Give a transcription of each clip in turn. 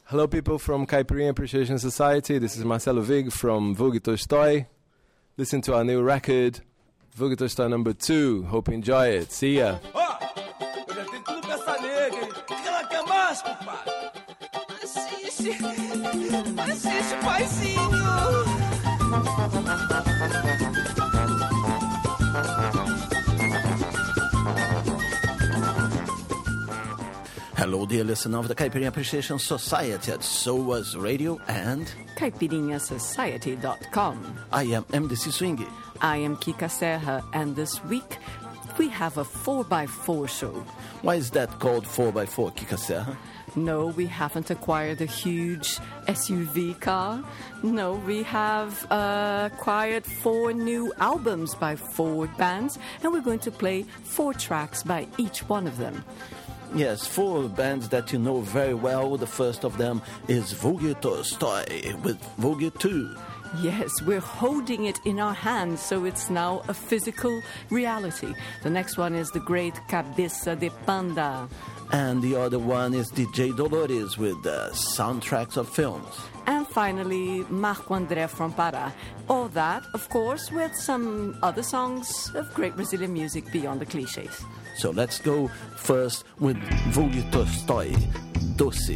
Hello people from Caipirinha Appreciation Society, this is Marcelo Vig from Vogue Tolstoy. Listen to our new record, Vogue Tolstoy number 2. Hope you enjoy it. See ya. Eu já tenho tudo pra essa nega, hein? O que ela quer mais, compadre? Assiste, paizinho. Hello, dear listener of the Caipirinha Appreciation Society at SOAS Radio and CaipirinhaSociety.com. I am MDC Swingy. I am Kika Serra, and this week we have a 4x4 show. Why is that called 4x4, Kika Serra? No, we haven't acquired a huge SUV car. No, we have acquired 4 new albums by 4 bands, and we're going to play 4 tracks by each one of them. Yes, 4 bands that you know very well. The first of them is Vogue Tolstoy with Vogue 2. Yes, we're holding it in our hands, so it's now a physical reality. The next one is the great Cabeça de Panda. And the other one is DJ Dolores with the soundtracks of films. And finally, Marco André from Pará. All that, of course, with some other songs of great Brazilian music beyond the clichés. So let's go first with Vogue Tolstoy, Doce.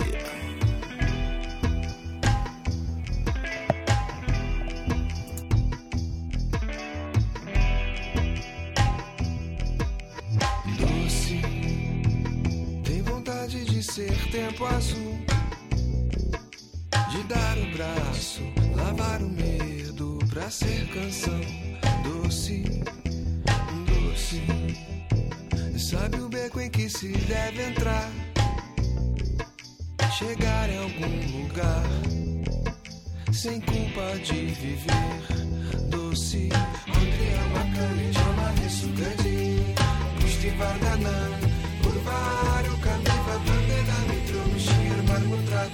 Doce, tem vontade de ser tempo azul, de dar o braço, lavar o medo pra ser canção. Doce, doce, sabe o beco em que se deve entrar, chegar em algum lugar, sem culpa de viver. Doce, Andrea Macane, Jamane Sugadi, Pusti Varganan, Urvaru, Kamiva, Bandena, Mitro, Mishir, Marmutrat.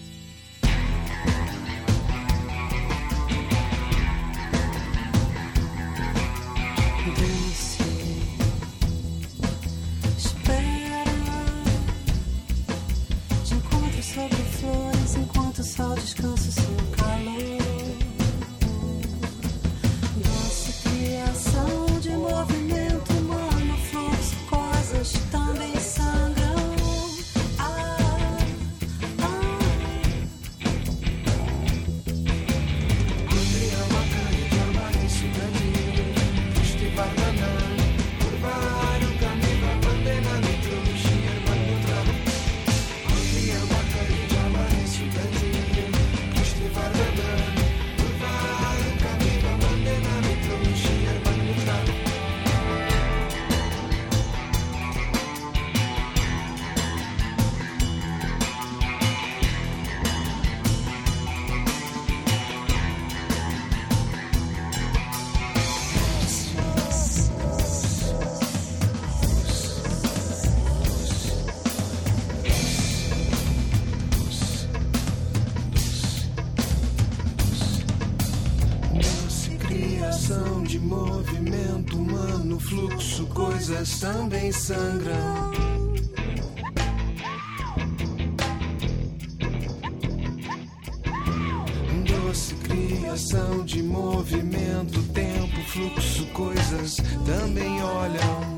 Sobre flores enquanto o sol descansa o seu calor. Doce criação de movimento humano, fluxo, coisas também sangram. De movimento humano, fluxo, coisas também sangram. Doce criação de movimento, tempo, fluxo, coisas também olham.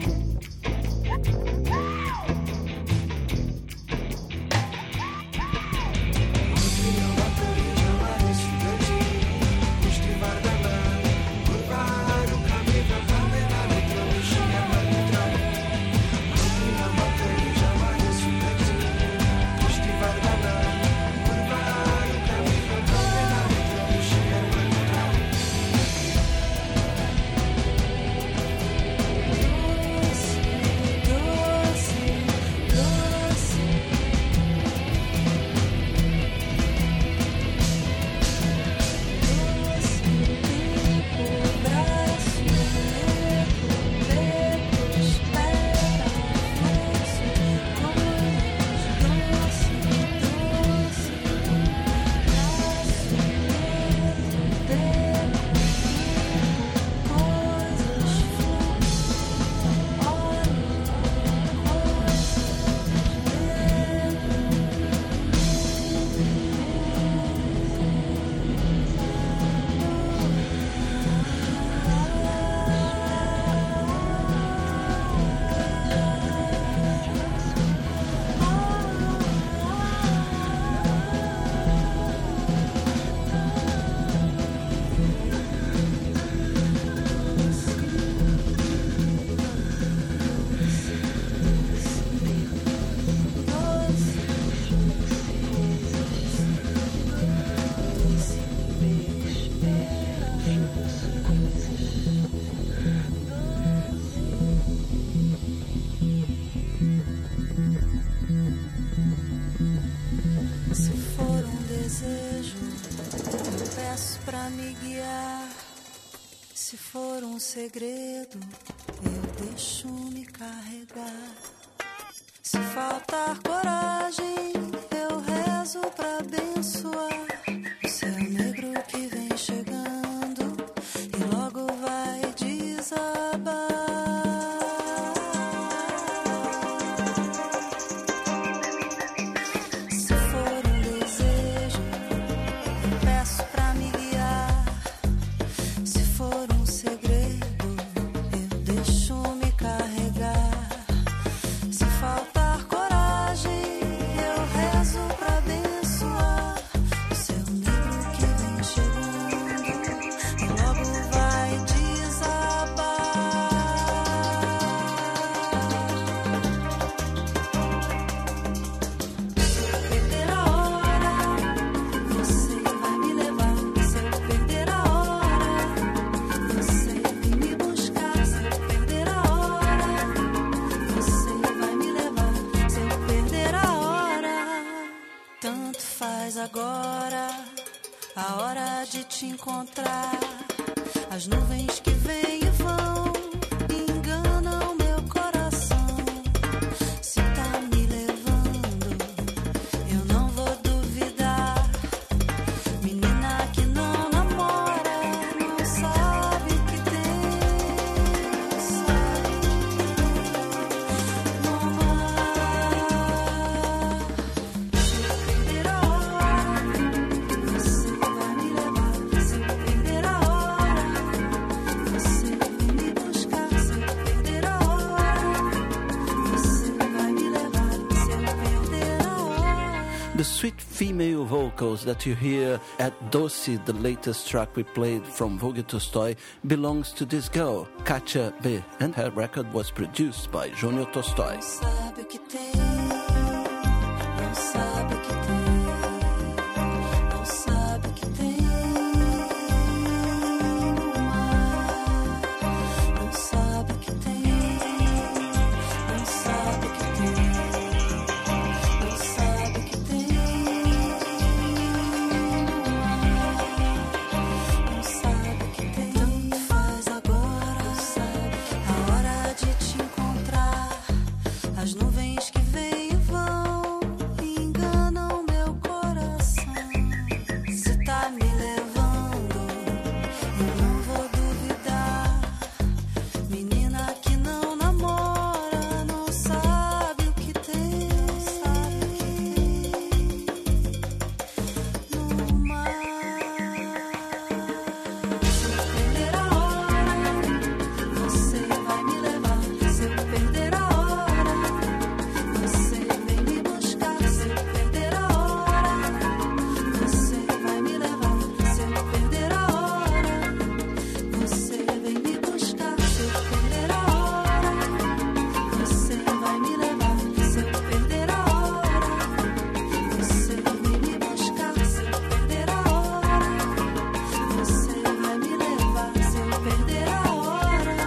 Doce, Se for desejo, eu peço pra me guiar. Se for segredo, eu deixo me carregar. Se faltar coragem, eu rezo pra abençoar o céu negro que vem chegando e logo vai desabar. Se for desejo, eu peço pra me guiar. Se for segredo, eu deixo me carregar. Se faltar coragem, eu rezo pra abençoar o céu negro que vem chegando e logo vai desabar. Se eu perder a hora, você vai me levar. Se eu perder a hora, você vem me buscar. Se eu perder a hora, você vai me levar. Se eu perder a hora, tanto faz agora a hora de te encontrar. As nuvens que vêm e vão enganam meu coração. Se tá me levando, eu não vou duvidar. Menina que não namora, não sabe o que tem, sabe no mar. Se eu perder a hora, você vai me levar. Se eu perder a hora, você vem me buscar. Se eu perder a hora, você vai me levar. Se eu perder a hora. The sweet female vocals that you hear at Doce, the latest track we played from Vogue Tolstoy, belongs to this girl, Katya B, and her record was produced by Junior Tolstoy. Sabe o que tem, não sabe o que tem, não sabe o que tem no mar. Não sabe o que tem, não sabe o que tem, não sabe o que tem no mar. Não sabe o que tem, tanto faz agora, a hora de te encontrar. As nuvens que vêm e vão enganam meu coração. Se tá me levando, eu não vou duvidar. Menina que não namora, não sabe o que tem, no mar. Se eu perder a hora, você vai me levar. Se eu perder a hora, você vem me buscar. Se eu perder a hora, você vai me levar. Se eu perder a hora, você vem me buscar. Se eu perder a hora, você vai me levar. Se eu perder a hora, você vem me buscar. Se eu perder a hora, você vai me levar. Se eu perder a hora.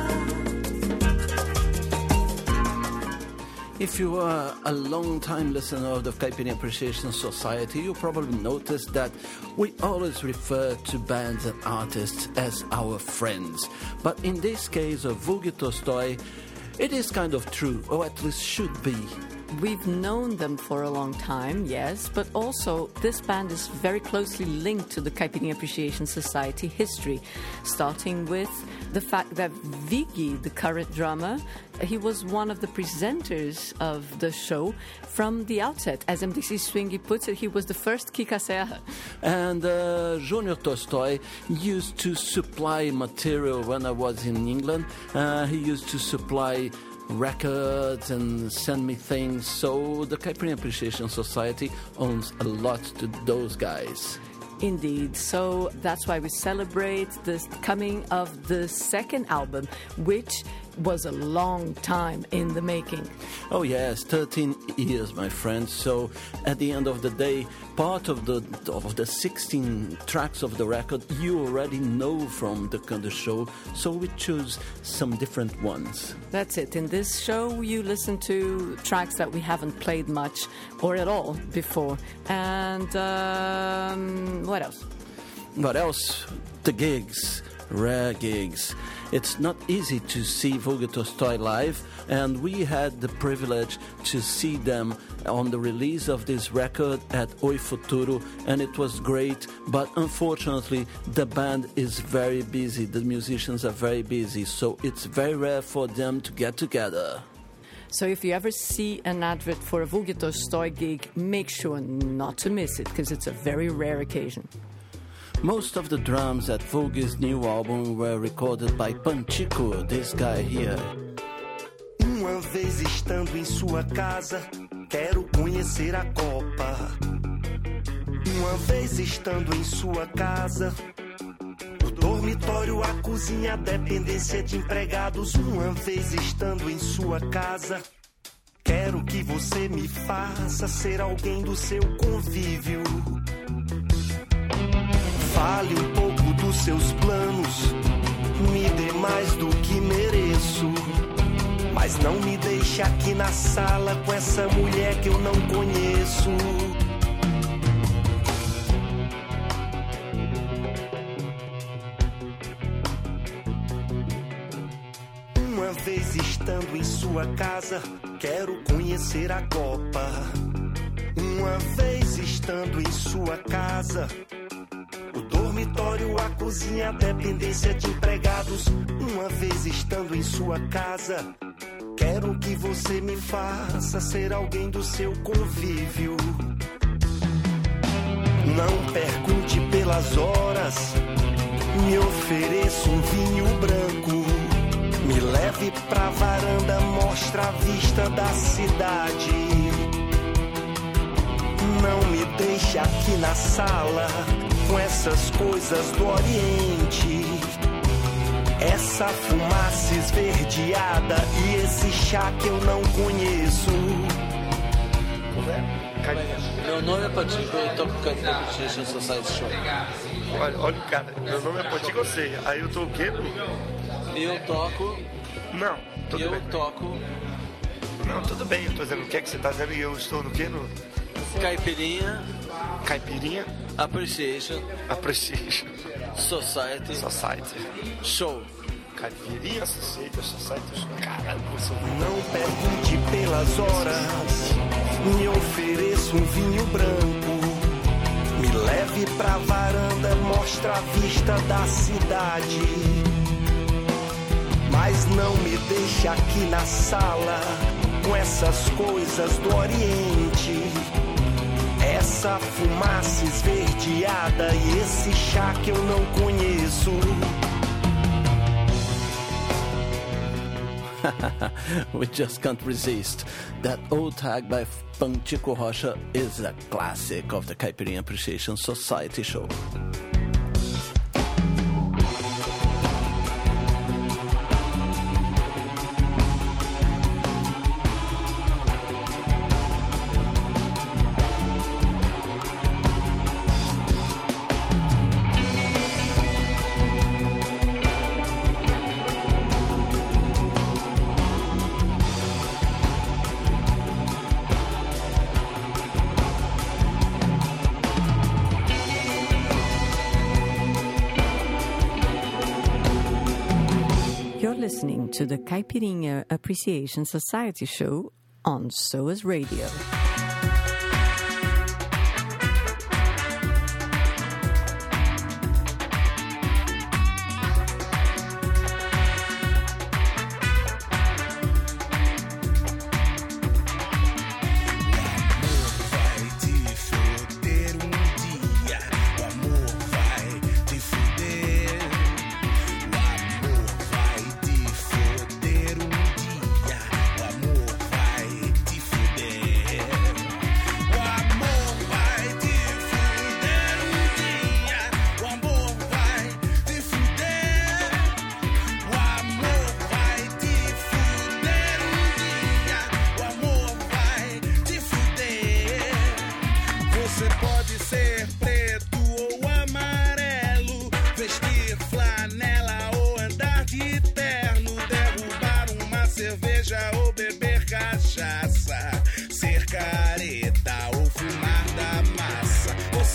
If you are a long-time listener of the Caipirinha Appreciation Society, you probably noticed that we always refer to bands and artists as our friends. But in this case of Vogue Tolstoy, it is kind of true, or at least should be. We've known them for a long time, yes, but also this band is very closely linked to the Caipirinha Appreciation Society history, starting with the fact that Vigi, the current drummer, he was one of the presenters of the show from the outset. As MDC Swingy puts it, he was the first Kika Serra. And Junior Tolstoy used to supply material when I was in England. He used to supply records and send me things. So the Caipirinha Appreciation Society owns a lot to those guys. Indeed. So that's why we celebrate the coming of the second album, which was a long time in the making. Oh yes, 13 years, my friend. So at the end of the day, part of the 16 tracks of the record you already know from the show, so we choose some different ones. That's it. In this show, you listen to tracks that we haven't played much or at all before. And what else? What else? The gigs, rare gigs. It's not easy to see Vulgar Tolstoy live, and we had the privilege to see them on the release of this record at Oi Futuro, and it was great, but unfortunately the band is very busy, the musicians are very busy, so it's very rare for them to get together. So if you ever see an advert for a Vulgar Tolstoy gig, make sure not to miss it, because it's a very rare occasion. Most of the drums at Vulgar's new album were recorded by Panchico, this guy here. Uma vez estando em sua casa, quero conhecer a Copa. Uma vez estando em sua casa, o dormitório, a cozinha, a dependência de empregados. Uma vez estando em sua casa, quero que você me faça ser alguém do seu convívio. Fale um pouco dos seus planos, me dê mais do que mereço. Mas não me deixe aqui na sala com essa mulher que eu não conheço. Uma vez estando em sua casa, quero conhecer a Copa. Uma vez estando em sua casa, o dormitório, a cozinha, a dependência de empregados. Uma vez estando em sua casa, quero que você me faça ser alguém do seu convívio. Não pergunte pelas horas, me ofereça um vinho branco. Me leve pra varanda, mostra a vista da cidade. Não me deixe aqui na sala com essas coisas do Oriente. Essa fumaça esverdeada e esse chá que eu não conheço. Meu nome é Panchico, eu toco com a Appreciation Society Show. Olha o cara, meu nome é Panchico, eu sei. Aí eu tô o quê? Eu toco. Não, tudo bem. Eu toco. Não, tudo bem, eu tô dizendo o que é que você tá dizendo e eu estou no quê? No... Caipirinha. Caipirinha. Appreciation Society Show. Caipirinha Society. Caralho, você... Não pergunte pelas horas, me ofereça um vinho branco. Me leve pra varanda, mostra a vista da cidade. Mas não me deixe aqui na sala com essas coisas do Oriente. Essa fumaça esverdeada e esse chá que eu não conheço. We just can't resist. That old tag by Panchico Rocha is a classic of the Caipirinha Appreciation Society Show. Listening to the Caipirinha Appreciation Society Show on SOAS Radio. Fuder.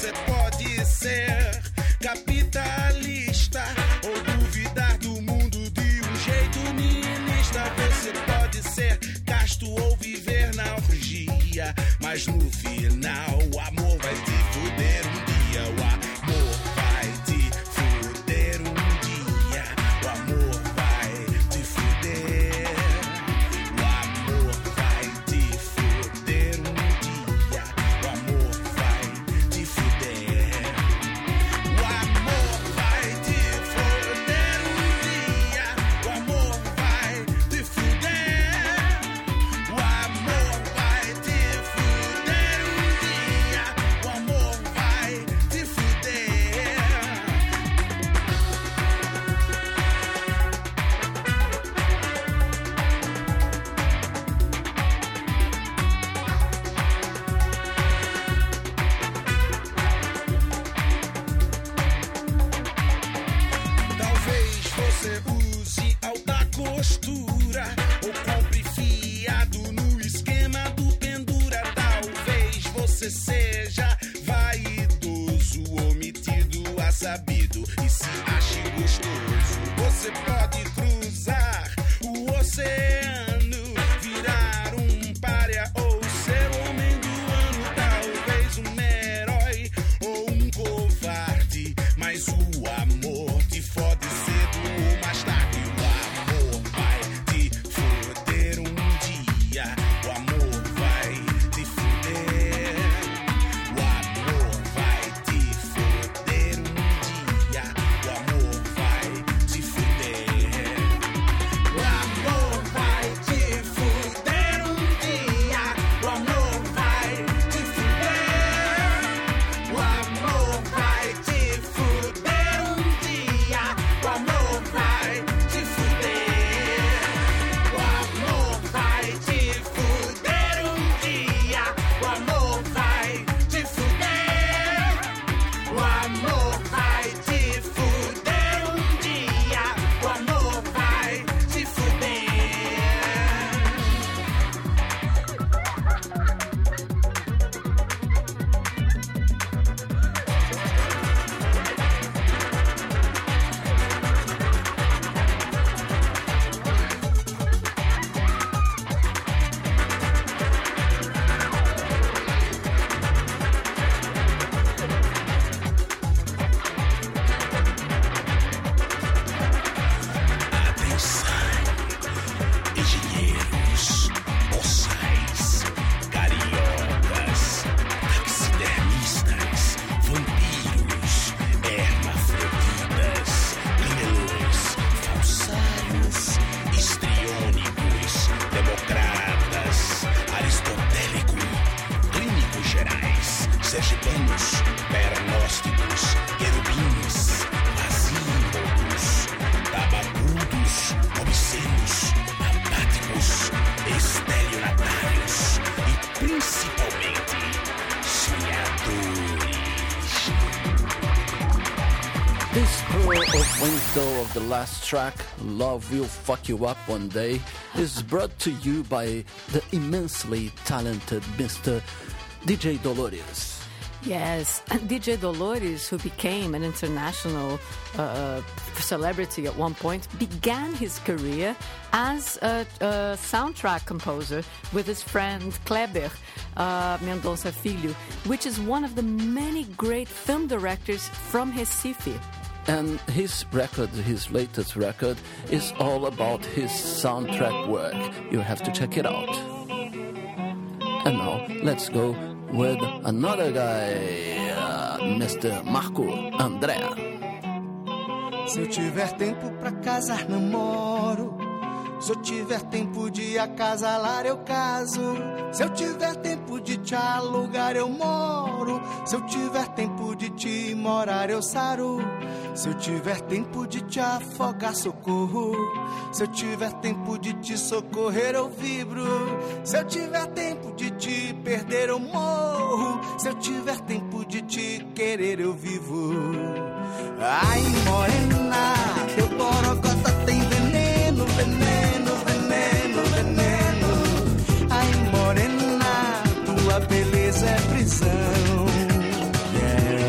Você pode ser capitalista ou duvidar do mundo de um jeito nihilista. Você pode ser casto ou viver na orgia, mas no final o amor vai te fuder um dia. O amor vai te fuder um dia. O amor vai te fuder. O amor vai te fuder um dia. O amor vai te fuder. O amor vai te fuder um dia. O amor vai te fuder. O amor vai te fuder um dia. O amor vai te fuder. Talvez você use alta costura ou compre fiado no esquema do pendura. Talvez você seja vaidoso ou metido a sabido e se ache gostoso. Você pode cruzar o oceano, virar um pária ou ser o homem do ano. Talvez um herói ou um covarde, mas o amor te fode cedo ou mais tarde. O amor vai te foder um dia. O amor vai te foder. O amor vai te foder um dia. O amor vai te foder. O amor vai te foder um dia. O amor vai te foder. O amor vai te foder um dia. O amor vai te foder. O amor vai te foder um dia. O amor vai te foder. O amor vai te foder um dia. O amor vai te foder. Engenheiros, boçais, cariocas, taxidermistas, vampiros, hermafroditas, limelões, falsários, histriônicos, democratas, aristotélico, clínicos gerais, sergipanos, pernósticos, querubins, vazímbolos, tabacudos, obscenos, apáticos, estelionatários e principalmente sonhadores. This tour of Wednesday of the last track, Love Will Fuck You Up One Day, is brought to you by the immensely talented Mr. DJ Dolores. Yes, DJ Dolores, who became an international celebrity at one point, began his career as a soundtrack composer with his friend Kleber Mendonça Filho, which is one of the many great film directors from Recife. And his record, his latest record, is all about his soundtrack work. You have to check it out. And now, let's go with another guy, Mr. Marco André. Se eu tiver tempo pra casar, namoro. Se eu tiver tempo de acasalar, eu caso. Se eu tiver tempo de te alugar, eu moro. Se eu tiver tempo de te morar, eu saro. Se eu tiver tempo de te afogar, socorro. Se eu tiver tempo de te socorrer, eu vibro. Se eu tiver tempo de te perder, eu morro. Se eu tiver tempo de te querer, eu vivo. Ai, morena, teu borocota tem veneno, veneno, veneno, veneno. Ai, morena, tua beleza é prisão. Yeah.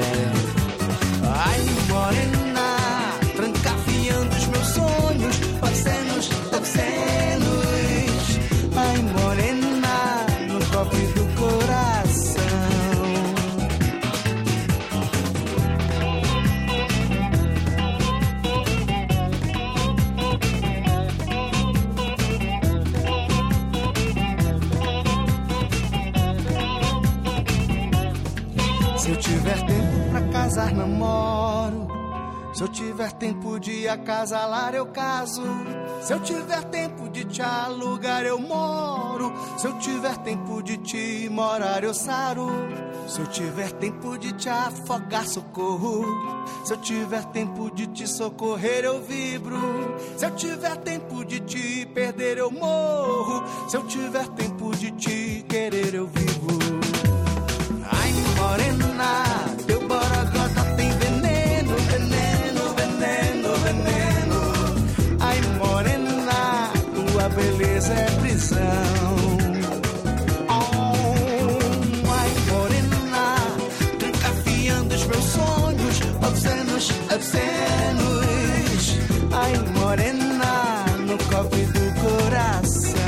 Se eu tiver tempo pra casar, namoro. Se eu tiver tempo de acasalar, eu caso. Se eu tiver tempo de te alugar, eu moro. Se eu tiver tempo de te morar, eu saro. Se eu tiver tempo de te afogar, socorro. Se eu tiver tempo de te socorrer, eu vibro. Se eu tiver tempo de te perder, eu morro. Se eu tiver tempo de te querer, eu vivo. Ai, morena, teu borogodó tem veneno, veneno, veneno, veneno. Ai, morena, tua beleza é prisão. Oh, ai, morena, trancafiando os meus sonhos, obscenos, obscenos. Ai, morena, no cofre do coração.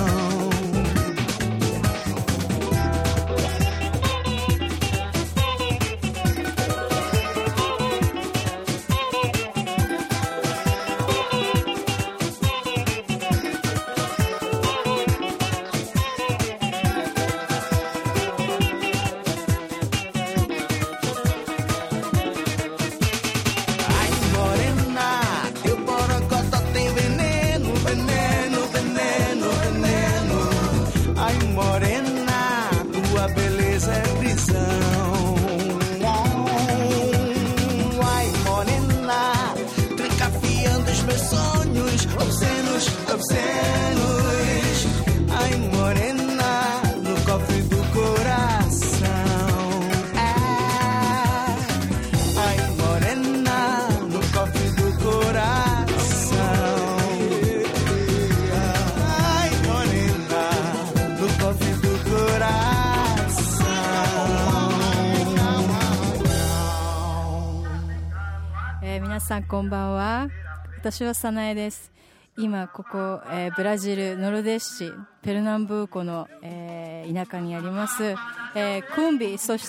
皆さんこんばんは。私はサナエです。今ここ、ブラジルノルデ市ペルナンブーコの、田舎にあります、クンビそして、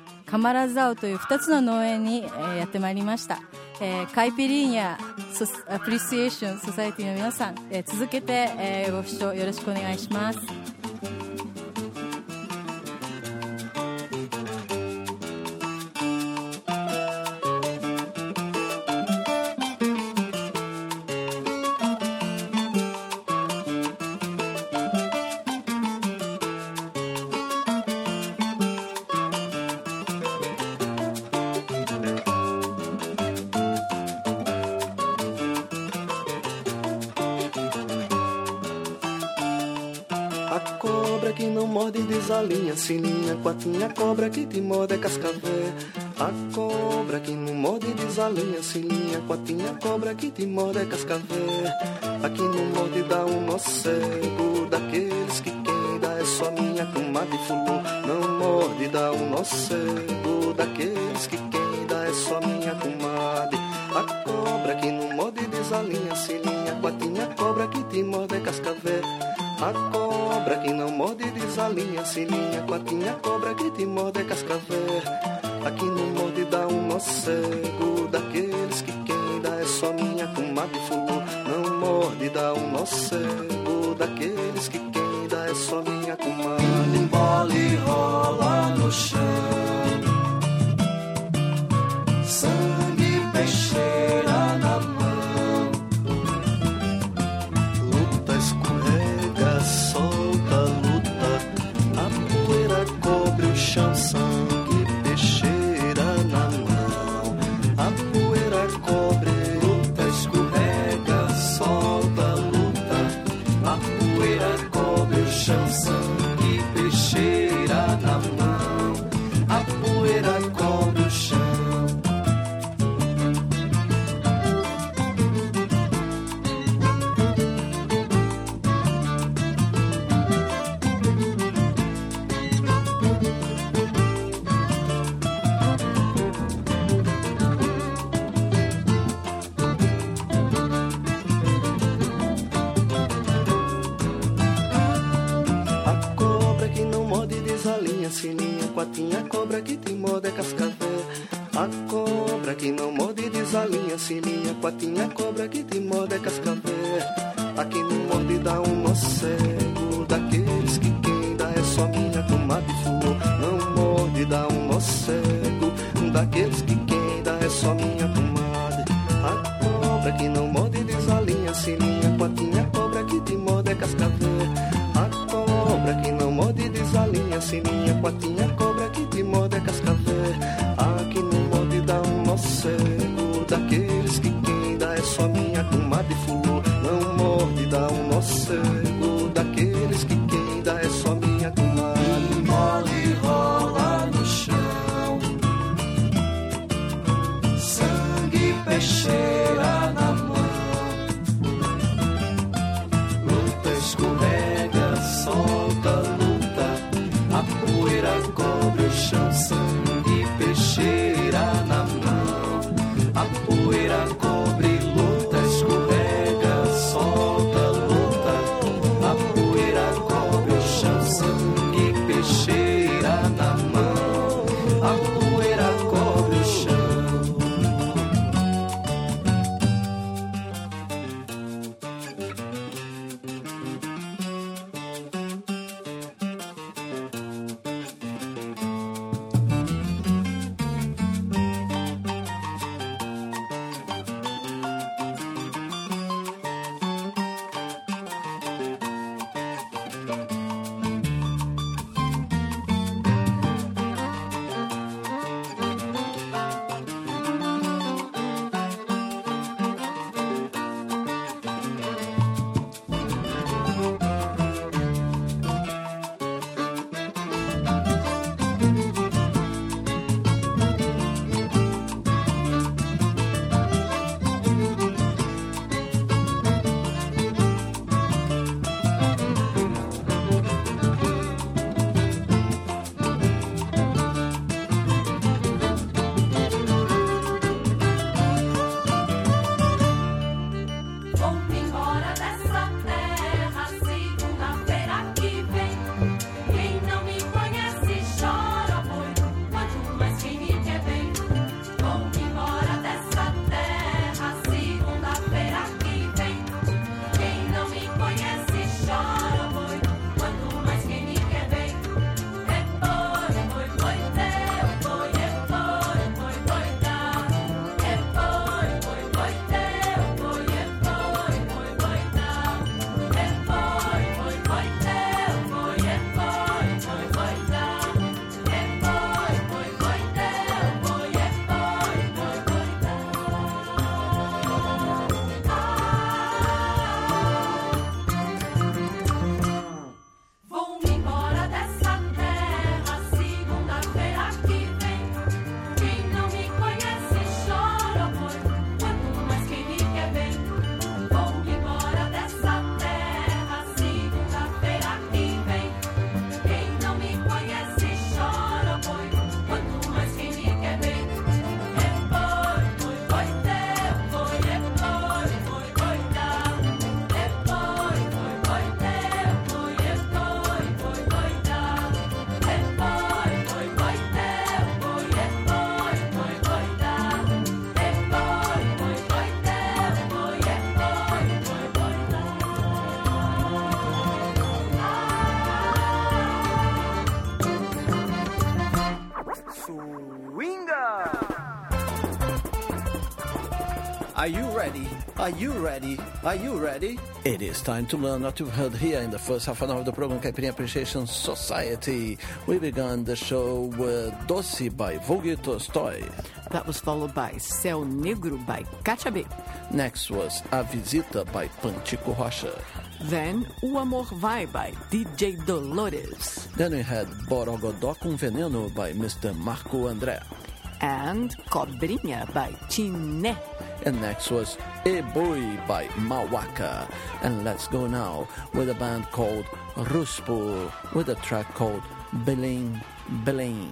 カマラザオという2つの農園に、やってまいりました、カイピリーニャアプリシエーションソサエティの皆さん、続けて、ご視聴よろしくお願いします。 Desalinha, sininha, quatinha, cobra que te morde é cascavel. A cobra que não morde desalinha, sininha, quatinha, cobra que te morde é cascavel. Aqui no morde dá um nó cego, daqueles que quem dá é só minha comadre fulô. Não morde dá um nó cego, daqueles que quem dá é só minha comadre. A cobra que não morde desalinha, sininha, quatinha, cobra que te morde é cascavel. A cobra que não morde desalinha, sininha, quatinha, cobra que te morde é cascavel. Aqui no morde dá um nó cego, daqueles que quem dá é só minha comadre fulô. Não morde dá um nó cego, daqueles que quem dá é só minha comadre. Bola e rola no chão, sangue, peixeira na mão. Solta, luta, a poeira cobre o chão, sangue, peixeira na mão. A poeira cobre, luta, escorrega, solta, luta, a poeira cobre o chão, sangue, peixeira na mão. A poeira cobre o chão. Sininha, quatinha, cobra que te morde é cascavel. A cobra que não morde desalinha, sininha, quatinha, cobra que te morde é cascavel. Aqui no morde dá um nó cego, daqueles que quem dá é só minha comadre fulô. Não morde morde dá um nó cego, daqueles que quem dá é só minha comadre. A cobra que não morde desalinha, se linha, patinha, cobra que te morde é cascavel. A cobra que não morde desalinha, se linha, patinha, cobra que te morde é cascavel. A que não morde dá um nó cego, daqueles que quem dá é só minha comadre. Fulô não morde dá um nó cego, daqueles que quem dá é só minha comadre. Mole rola no chão, sangue peixeira na mão, luta escorrega, solta, luta, a poeira cobre o chão, sangue peixeira na mão, a poeira cobre, luta escorrega, solta, luta, a poeira cobre o chão, sangue peixeira na mão, a poeira cobre o chão. Are you ready? Are you ready? Are you ready? It is time to learn what you've heard here in the first half an hour of the program Caipirinha Appreciation Society. We began the show with Doce by Vogue Tolstoy. That was followed by Céu Negro by Katia B. Next was A Visita by Pantico Rocha. Then O Amor Vai by DJ Dolores. Then we had Borogodó com Veneno by Mr. Marco André. And Cobrinha by Chiné. And next was E Boi by Mawaka. And let's go now with a band called Ruspo with a track called Belém, Belém.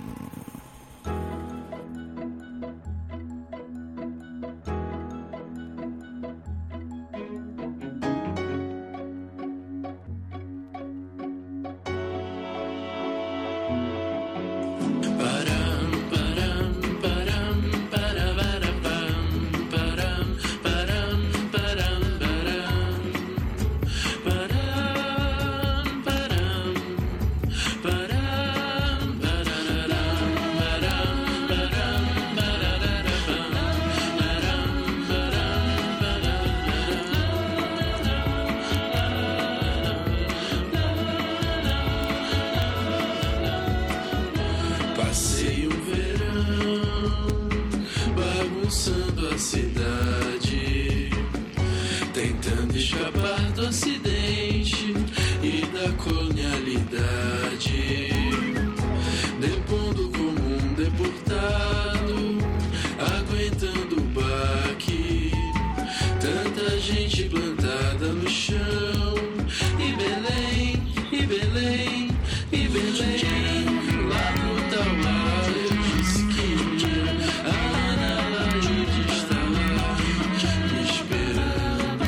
uma cidade, tentando escapar do ocidente e da colonialidade, depondo como um deportado, aguentando o baque, tanta gente plantada no chão, e Belém, e Belém, e Belém, lá no tal lado eu disse que ia, a Ana lá de estar lá, me esperando.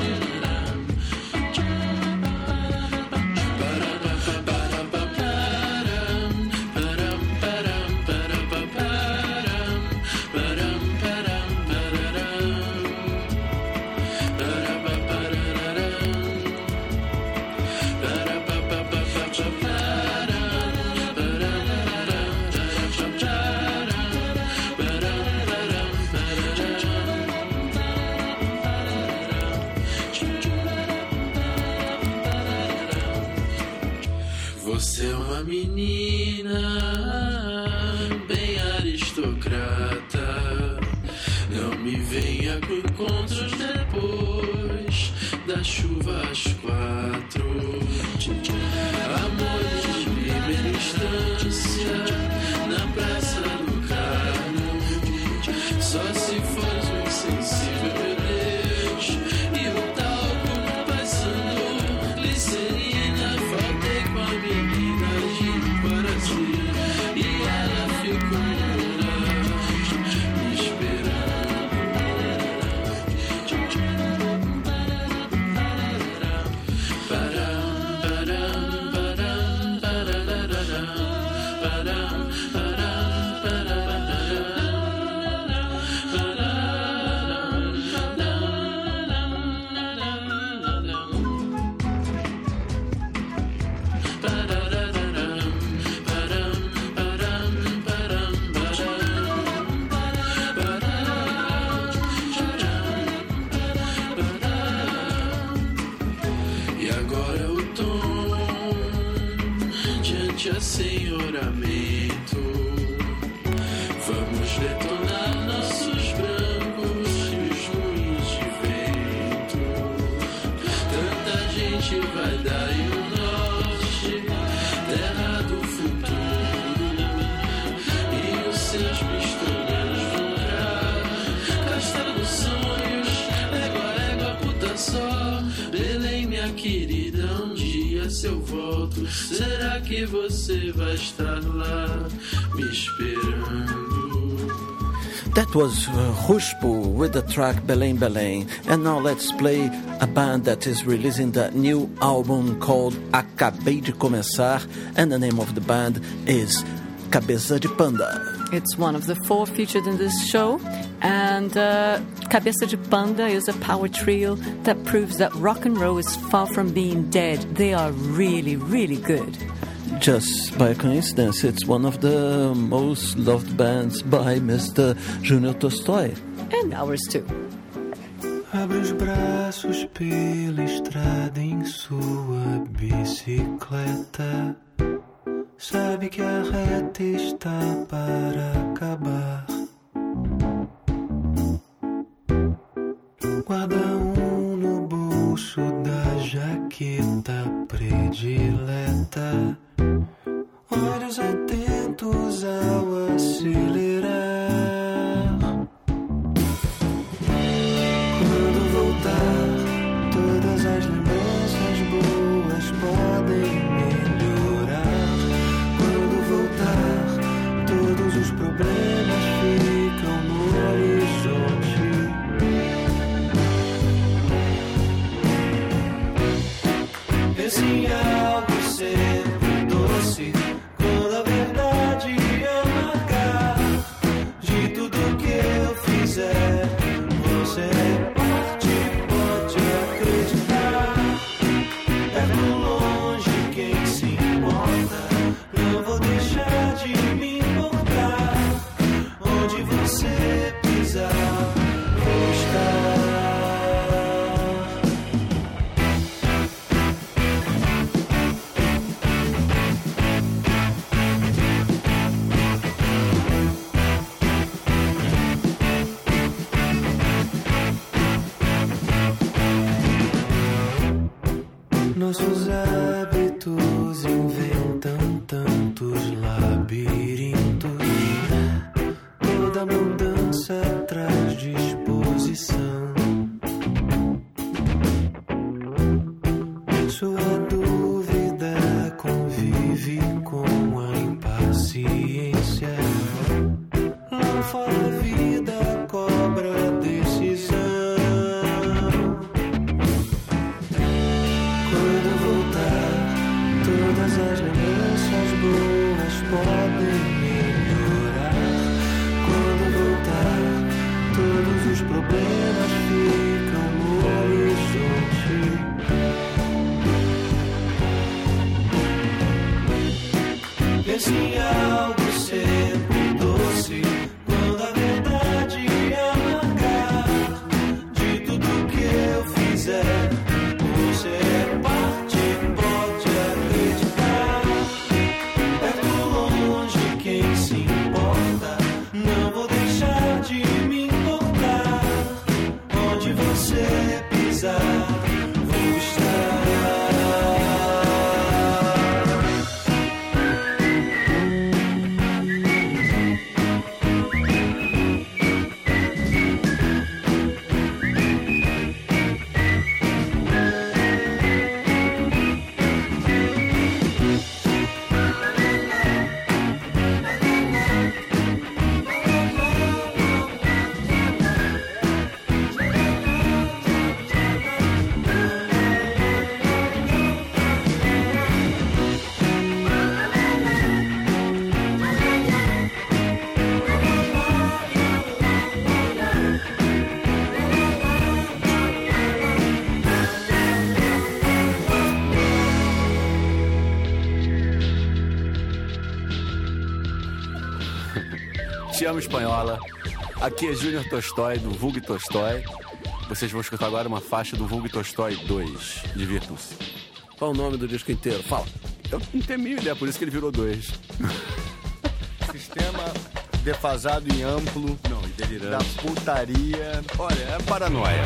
Você é uma menina bem aristocrata, não me venha com encontros depois da chuva às 4. Amores de primeira instância na Praça do Carmo, só se fores um insensível, meu Deus, e o talco passando glicerina. Faltei com a menina de Paraty e ela ficou lá me esperando. E agora o tom diante assenhoramento, vamos detonar nossos brancos e os moinhos de vento. Tanta gente vai dar e o norte, terra do futuro, e os seus pistoleiros vão dar, castelo sonhos, égua, puta só. Belém, minha querida, um dia se eu volto, será que você vai estar lá me esperando? That was Rushpo with the track Belém Belém. And now let's play a band that is releasing that new album called Acabei de Começar, and the name of the band is Cabeça de Panda. It's one of the 4 featured in this show, and Cabeça de Panda is a power trio that proves that rock and roll is far from being dead. They are really, really good. Just by coincidence, it's one of the most loved bands by Mr. Junior Tolstói. And ours too. Abre os braços pela estrada em sua bicicleta. Sabe que a reta está para acabar. Guarda no bolso da jaqueta predileta. Olhos atentos ao acelerar. Quando voltar, todas as lembranças boas podem melhorar. Quando voltar, todos os problemas triunfa a vida, cobra a decisão. Quando voltar, todas as lembranças boas podem melhorar. Quando voltar, todos os problemas ficam no horizonte. Pense em algo sempre doce, quando a verdade amargar de tudo que eu fizer. Você é parte, pode acreditar. Perto ou longe, quem se importa? Não vou deixar de me importar. Onde você pisar, vou estar. Te amo, espanhola. Aqui é Júnior Tolstói, do Vulgo Tolstói. Vocês vão escutar agora uma faixa do Vulgo Tolstói 2. Divirtam-se. Qual o nome do disco inteiro? Fala. Eu não tenho a mínima ideia, por isso que ele virou 2. Sistema defasado e amplo. Não, e delirante. Da putaria. Olha, é paranoia.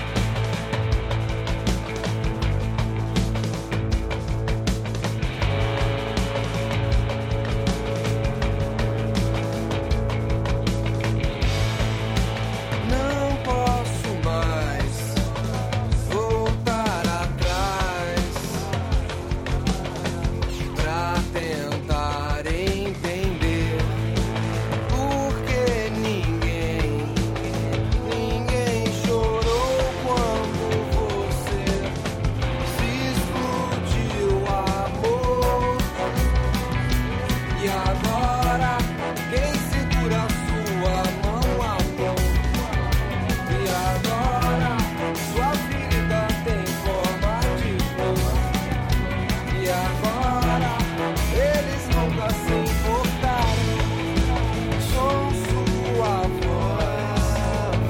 Não posso mais voltar atrás pra tentar entender porque ninguém chorou quando você se explodiu amor. E agora quem segura a sua mão a mão? E agora sua vida tem forma de flor. E agora eles nunca se importaram com sua voz.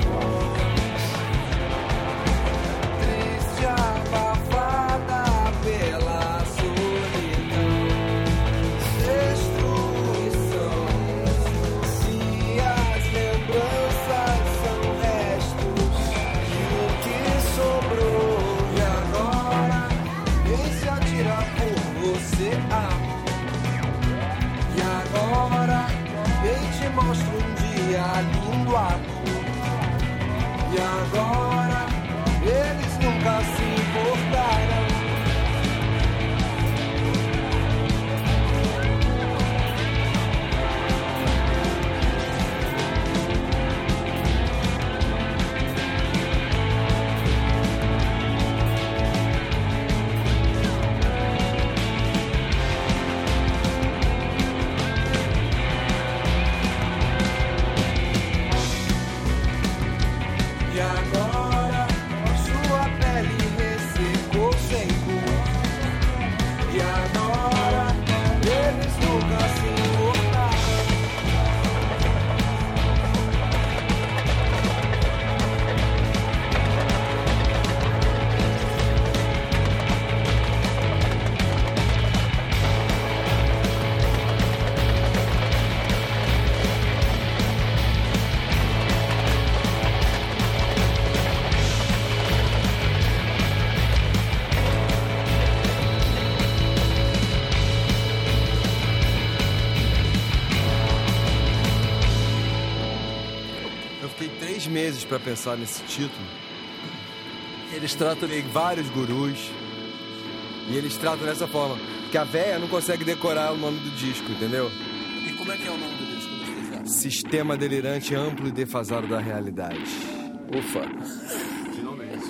Triste, abafada pela solidão, destruição. Se as lembranças são restos do que sobrou. E agora quem se atira por você, amor? E agora quem te mostra um dia lindo, amor? E agora eles nunca se importaram. E agora sua pele ressecou sem cor. E agora eles nunca se importaram. Eu fiquei 3 meses pra pensar nesse título. Eles tratam Tem vários gurus. E eles tratam dessa forma. Que a véia não consegue decorar o nome do disco, entendeu? E como é que é o nome do disco? Sistema delirante amplo e defasado da realidade. Ufa. Finalmente.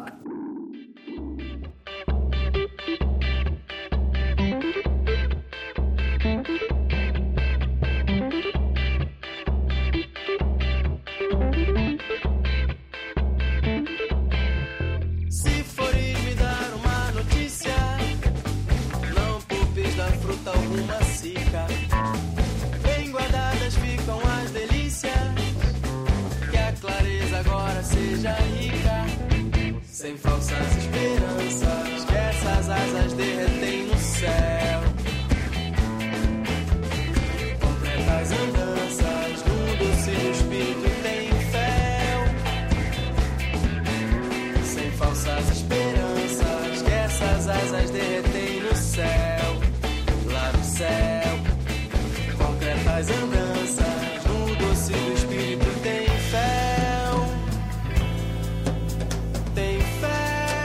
Se fores me dar uma notícia, não poupes da fruta alguma cica. Bem guardadas ficam as delícias, que a clareza agora seja rica. Sem falsas esperanças, que essas asas derretem no céu. Concretas andanças, no doce do espírito tem fel. Sem falsas esperanças, que essas asas derretem no céu. Lá no céu, concretas andanças, no doce do espírito tem fel. Tem fel.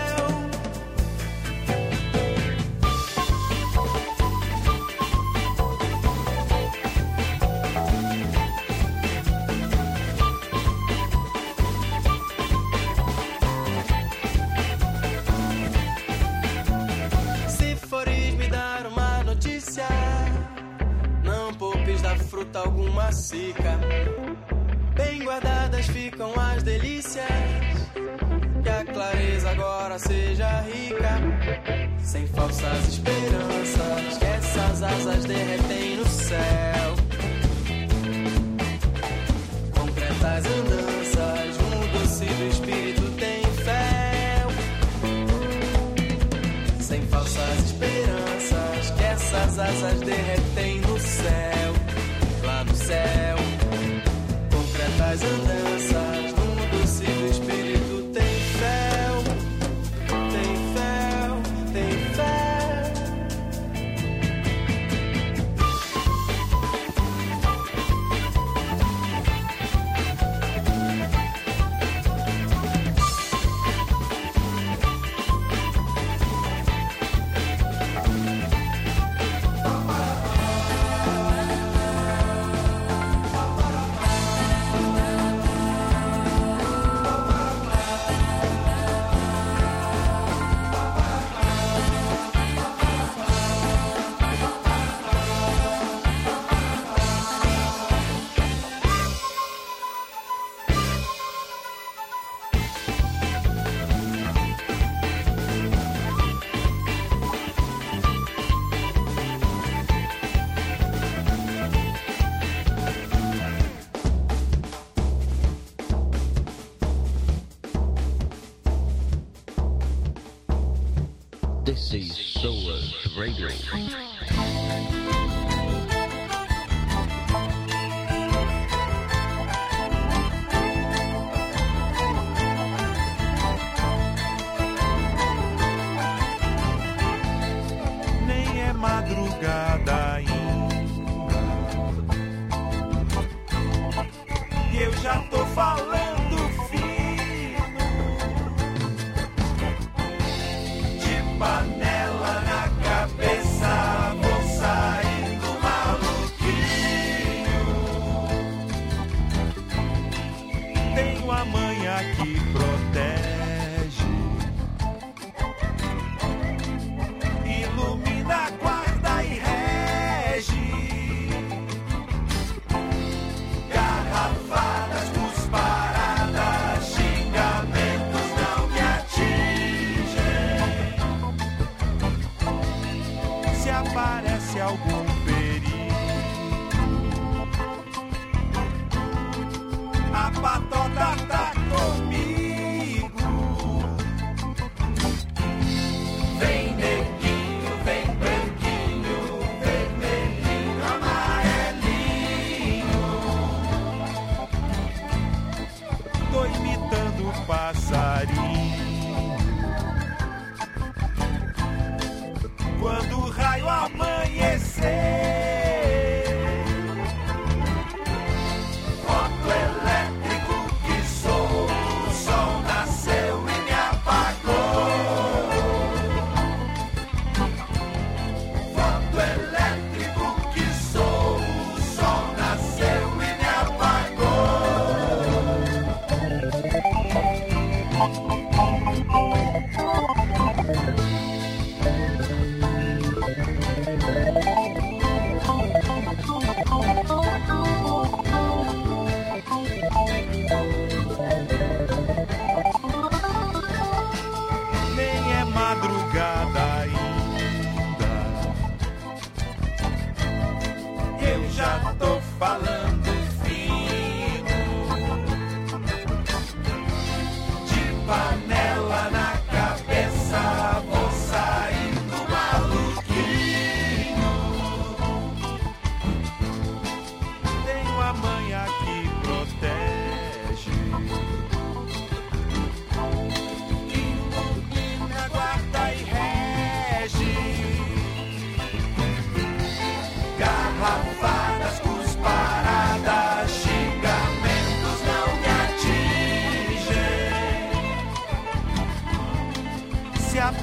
Se fores me dar uma notícia, não poupes da fruta alguma cica. Bem guardadas ficam as delícias, que a clareza agora seja rica. Sem falsas esperanças, que essas asas derretem no céu. Concretas andanças, no doce do espírito tem fel. Sem falsas esperanças, que essas asas derretem no céu. Lá no céu, concretas andanças, no doce do espírito tem fel. Tem fel, tem fel. This is Solar Radio. Nem é madrugada ainda, e eu já tô falando fino, de panela na cabeça, vou saindo maluquinho. Tenho a manha que protege, ilumina, guarda e rege. Garrafadas, cusparadas, xingamentos não me atingem. Se aparece algum perigo, a patota tá comigo. Vem neguinho, vem branquinho, vermelhinho, amarelinho. Tô imitando o passarinho. Quando o raio amanhecer, fotoelétrico que sou, o sol nasceu e me apagou. Fotoelétrico que sou, o sol nasceu e me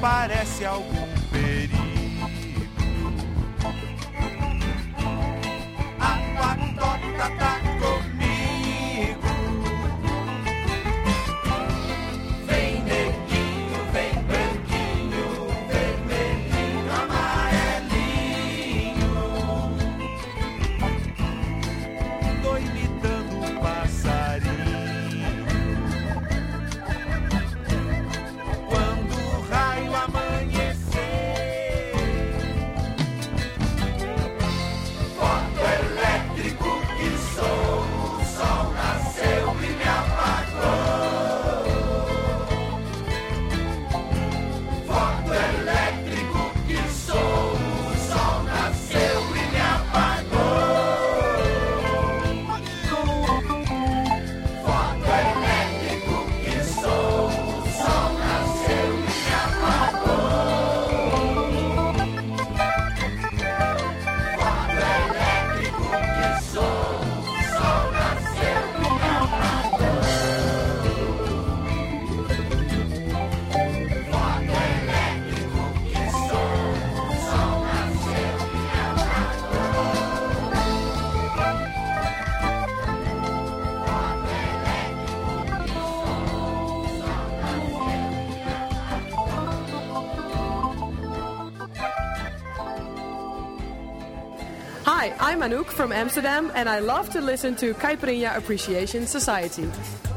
parece algum perigo. A patota tá comigo. Vem neguinho, vem branquinho, vermelhinho, amarelinho. Tô imitando um passarinho. Quando o raio amanhecer, foto elétrico que sou, o sol nasceu e me apagou. Foto elétrico que sou, o sol nasceu e me apagou. Foto elétrico que sou, o sol nasceu e me apagou. Foto elétrico que sou, o sol nasceu e me apagou. Foto elétrico que sou, o sol nasceu e me Hi, I'm Anouk from Amsterdam, and I love to listen to Caipirinha Appreciation Society.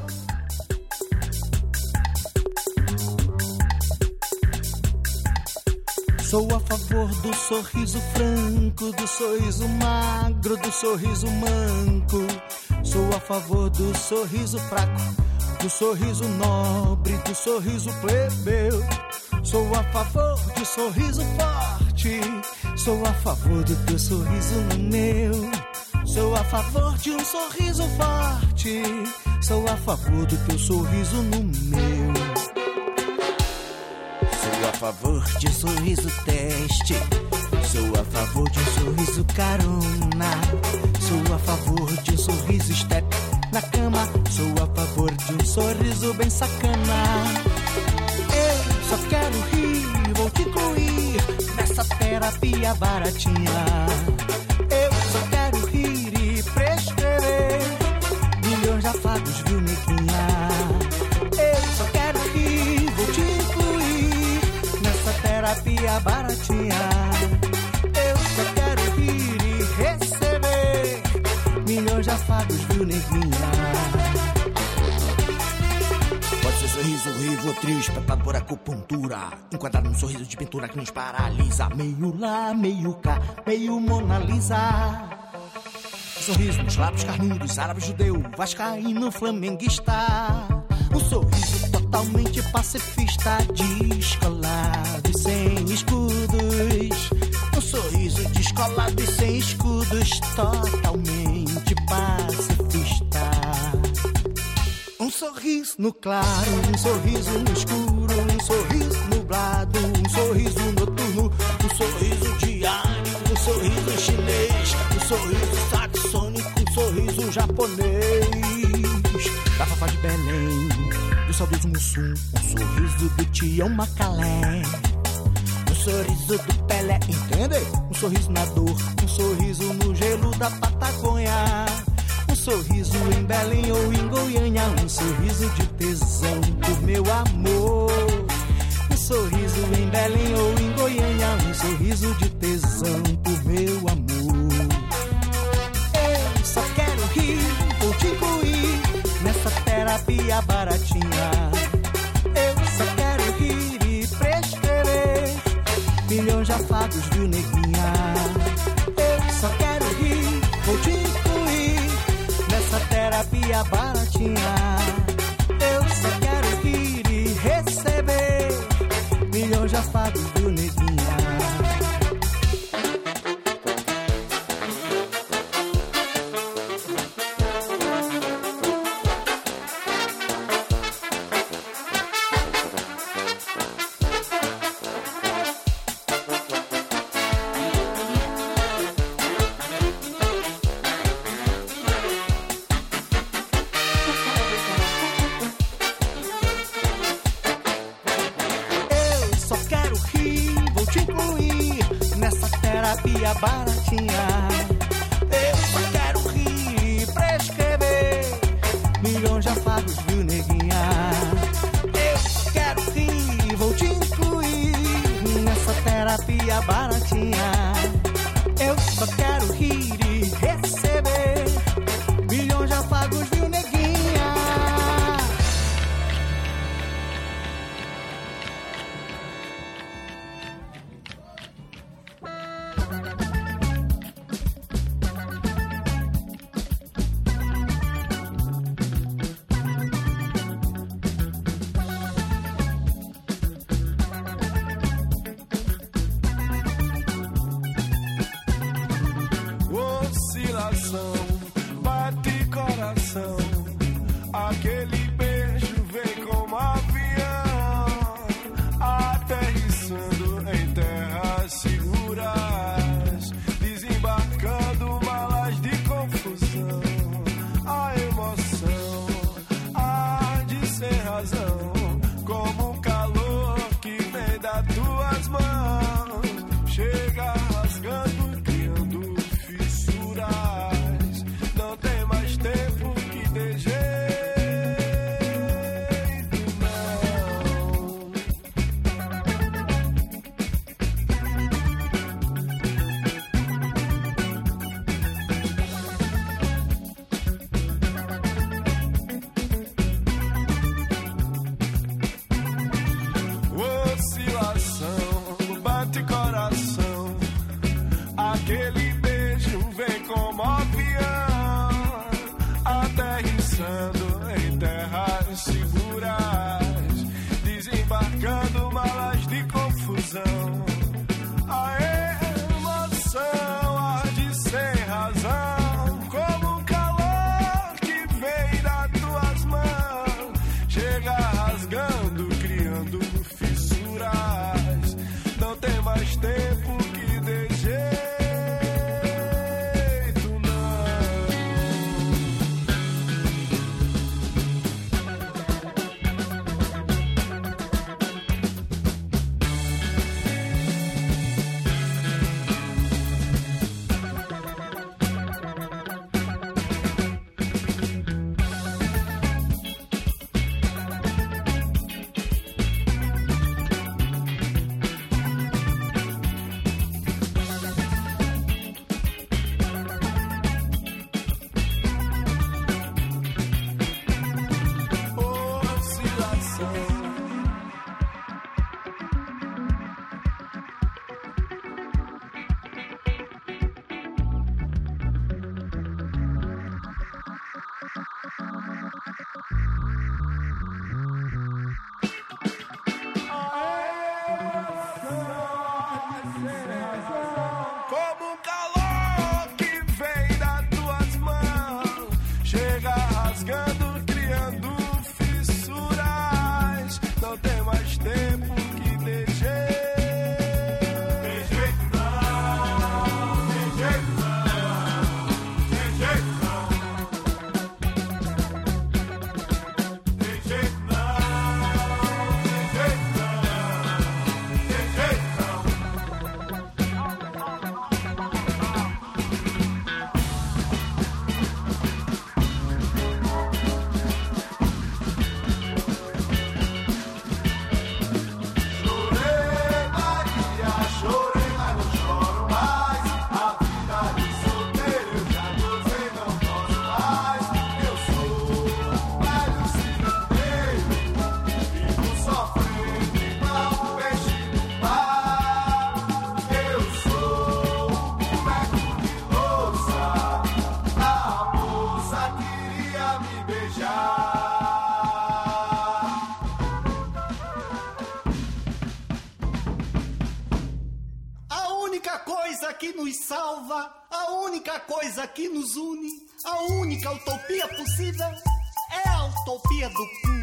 Sou a favor do sorriso franco, do sorriso magro, do sorriso manco. Sou a favor do sorriso fraco, do sorriso nobre, do sorriso plebeu. Sou a favor de sorriso forte, sou a favor do teu sorriso no meu. Sou a favor de um sorriso forte, sou a favor do teu sorriso no meu. Sou a favor de um sorriso teste, sou a favor de um sorriso carona. Sou a favor de um sorriso step na cama, sou a favor de um sorriso bem sacana. Eu só quero rir, vou te incluir nessa terapia baratinha. Eu só quero rir e prescrever milhões de afagos, viu, neguinha? Eu só quero rir, vou te incluir nessa terapia baratinha. Eu só quero rir e receber milhões de afagos, viu, neguinha? Pode ser sorriso Rivotril, espetado por acupuntura, enquadrado num sorriso de pintura que nos paralisa. Meio lá, meio cá, meio Mona Lisa. Sorriso nos lábios carnudos, árabe, judeu, vascaíno, flamenguista. Um sorriso totalmente pacifista, descolado e sem escudos. Um sorriso descolado e sem escudos, totalmente pacifista. Um sorriso no claro, um sorriso no escuro, um sorriso nublado, um sorriso noturno, um sorriso diário, um sorriso chinês, um sorriso saxônico, um sorriso japonês. Da Fafá de Belém, do saudoso Mussum, um sorriso do Tião Macalé. Um sorriso do Pelé, entende? Um sorriso na dor, um sorriso no gelo da Patagônia. Um sorriso em Belém ou em Goiânia, um sorriso de tesão por meu amor. Um sorriso em Belém ou em Goiânia, um sorriso de tesão por meu amor. Eu só quero rir, vou te incluir nessa terapia baratinha. Eu só quero rir e prescrever milhões de afagos, viu, neguinha? Eu só quero rir, vou te incluir nessa terapia baratinha. Eu só quero rir e receber milhões de afagos, viu, neguinha? terapia baratinha. Eu só quero rir pra escrever milhões de afagos, viu, neguinha? Eu só quero rir, vou te incluir nessa terapia baratinha. Eu só quero rir e receber milhões de afagos, viu, neguinha? Oscilação, bate coração, aquele beijo vem como avião, aterrissando em terras seguras, desembarcando malas de confusão. A emoção há de ser razão, como o calor que vem das tuas mãos, chega rasgando, criando fissuras. Não tem mais tempo que dê jeito, não. Oscilação, bate coração, aquele beijo vem como avião, aterrissando em terras seguras, desembarcando malas de confusão. A emoção há de ser razão, como o calor que vem das tuas mãos, chega rasgando, criando fissuras. Não tem mais tempo que dê jeito. Como um calor que vem das tuas mãos, chega rasgando, criando fissuras. Não tem mais tempo que dê jeito. Tem jeito não, tem jeito não, tem jeito não. Tem jeito não, tem jeito não, tem jeito não. Chorei, mas não choro mais. A vida de solteiro eu já gozei, não posso mais. Eu sou velho cirandeiro, vivo sofrendo igual um peixe no mar. Eu sou um boneco de louça, a moça queria me beijar. A única coisa que nos salva, a única coisa que nos une, a única utopia possível é a utopia do cu.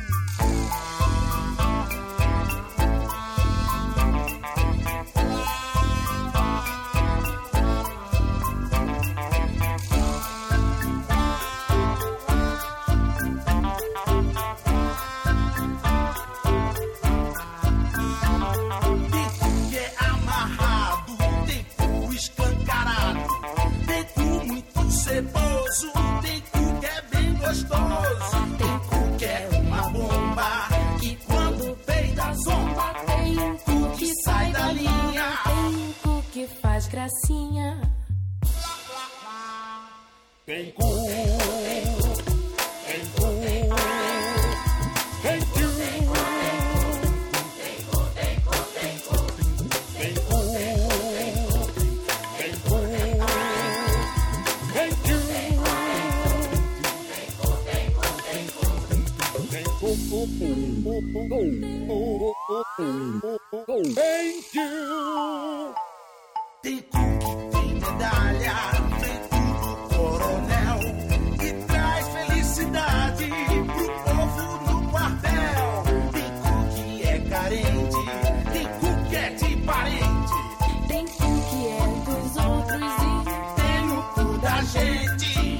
Que é amarrado, tem cu escancarado. gostoso. Tem cu que é uma bomba, e quando peida zomba. Tem um cu que sai da linha. Tem um cu que faz gracinha. Tem cu, tem cu, tem cu. Thank you. Tem cu que tem medalha, tem cu do coronel, que traz felicidade pro povo no quartel. Tem cu que é carente, tem cu que é de parente. Tem cu que é dos outros e tem o cu da gente.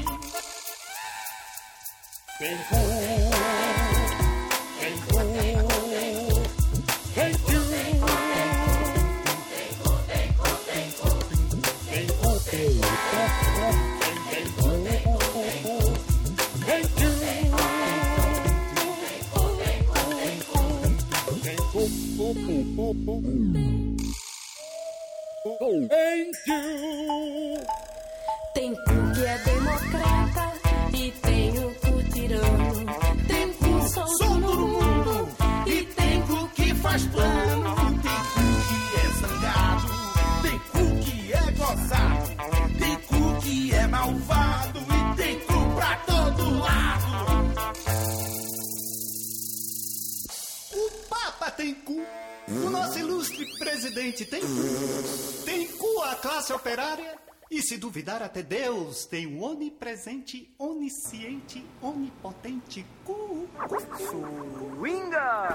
Tem cu. Tem cu que é democrata e tem o cu tirano. Tem cu solto no mundo e tem cu que faz plano. Tem cu que é zangado, tem cu que é gozado, tem cu que é malvado e tem cu pra todo lado. O Papa tem cu. O nosso ilustre presidente tem cu. Tem cu a classe operária. E se duvidar até Deus, tem um onipresente, onisciente, onipotente cu. Swinga!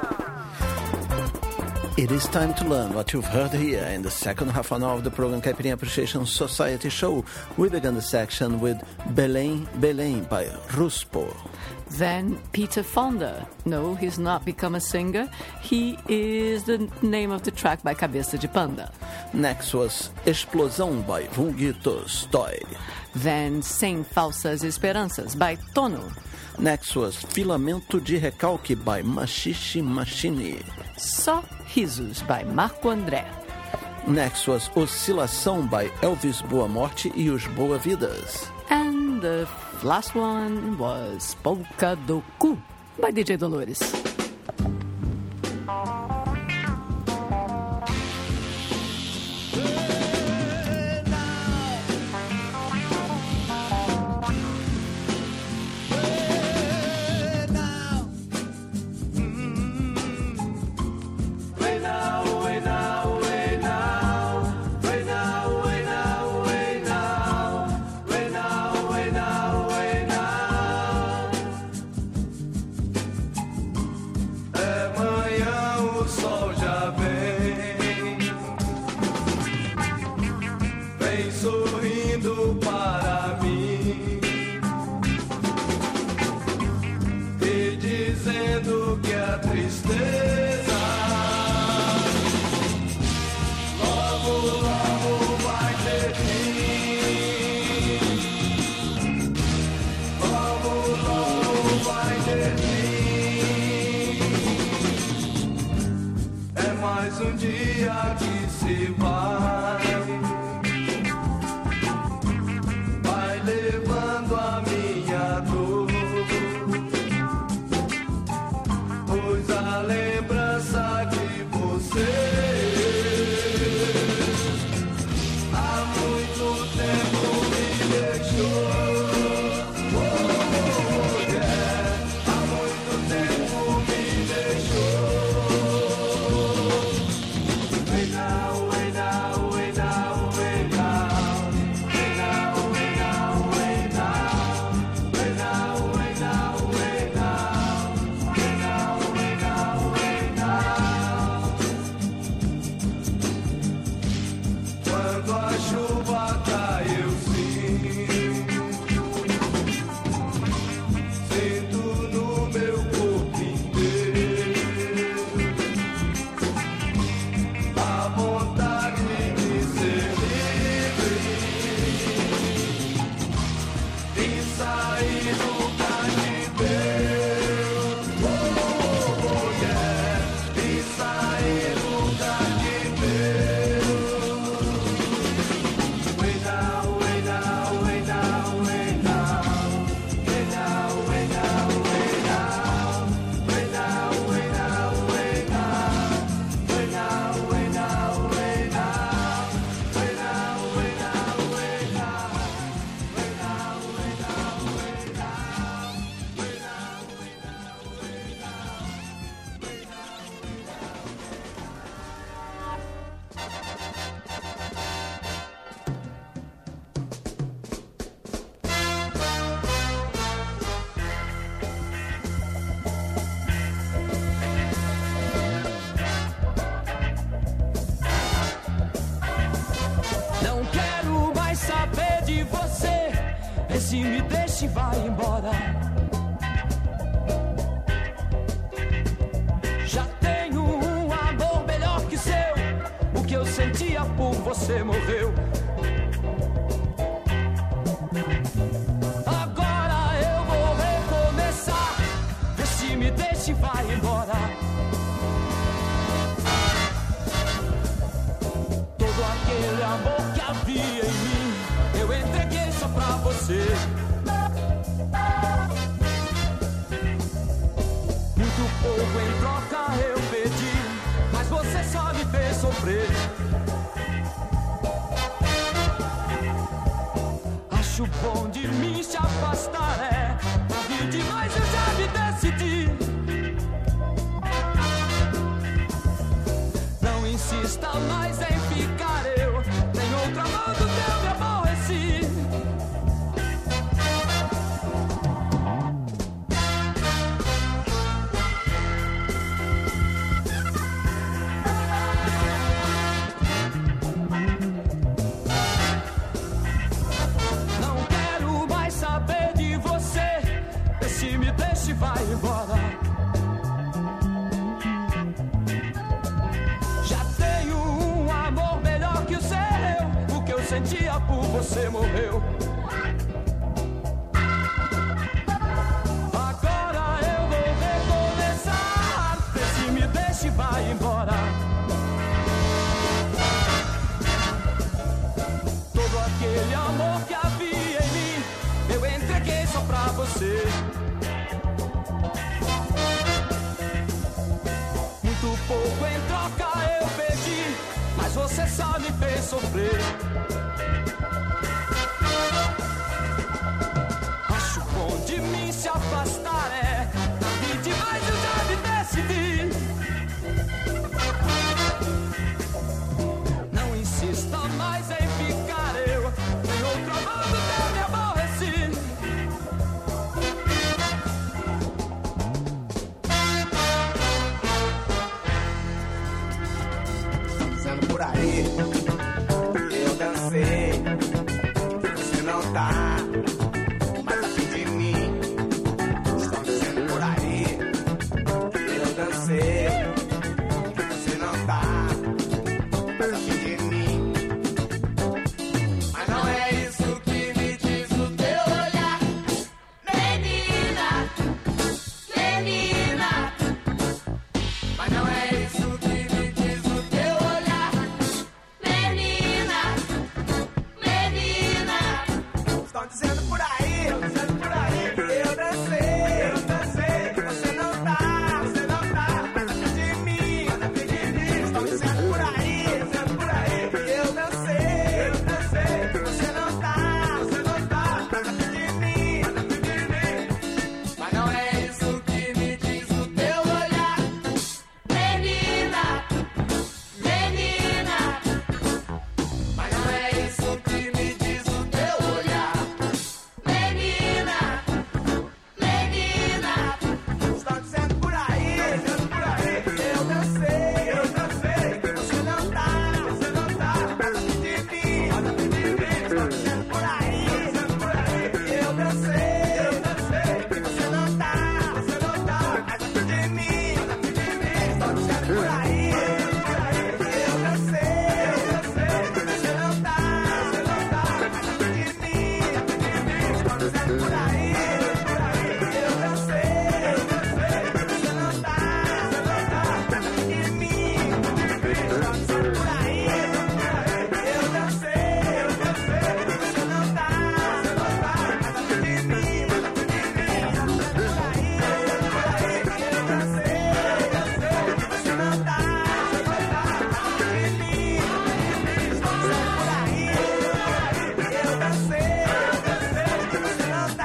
It is time to learn what you've heard here in the second half an hour of the program Caipirinha Appreciation Society show. We began the section with Belém, Belém by Ruspo. Then Peter Fonda. No, he's not become a singer. He is the name of the track by Cabeça de Panda. Next was Explosão by Vulguitos Toy. Then Sem Falsas Esperanças by Tono. Next was Filamento de Recalque by Machixe Machine. Só Risos by Marco André. Next was Oscilação by Elvis Boa Morte e os Boa Vidas. And the last one was Polka do Cu by DJ Dolores. Lembra se me deixa e vai embora. Já tenho um amor melhor que seu. O que eu sentia por você morreu. Agora eu vou recomeçar. Vê se me deixa e vai embora. Todo aquele amor que havia em mim, eu entreguei só pra você. Muito pouco em troca eu pedi, mas você só me fez sofrer. Acho bom de mim se afastar, é. Ouvi demais, eu já me decidi. Não insista mais em ficar, eu tenho outra mão do teu, me aborreci. Não quero mais saber de você. Vê se me deixa e vai embora. Já tenho um amor melhor que o seu. O que eu sentia por você morreu. Agora eu vou recomeçar. Vê se me deixa e vai embora. Todo aquele amor que havia em mim, eu entreguei só pra você. Muito pouco em troca eu pedi, mas você só me fez sofrer. Acho bom de mim se afastar, é. E demais eu já me decidi. Não insista mais em ficar, eu tenho outro amor do teu, me aborreci. Dizendo por aí, eu dancei, você não tá mais afim de mim. Estão dizendo por aí, eu dancei, você não tá mais afim de mim. Mas não é isso que me diz o teu olhar, menina, menina. Mas não é isso que me diz o teu olhar, menina, menina. Estão dizendo por aí, que eu dancei, que você não tá mais afim de mim. Estão dizendo por aí, que eu dancei, que você não tá mais afim de mim. Mas não é isso que me diz o teu olhar, menina, menina. Mas não é isso que me diz o teu olhar, menina, menina. Estão dizendo por aí, que eu dancei, que você não tá mais afim de mim. Estão dizendo por aí, que eu dancei, que você não tá mais afim de mim. Estão dizendo por aí, que eu dancei, que você não tá mais afim de mim. Estão dizendo por aí, que eu dancei, que você não tá mais afim de mim. Estão dizendo por aí, que eu dancei, que você não tá mais afim de mim. Estão dizendo por aí, que eu dancei, que você não tá mais afim de mim. Estão dizendo por aí, que eu dancei, que você não tá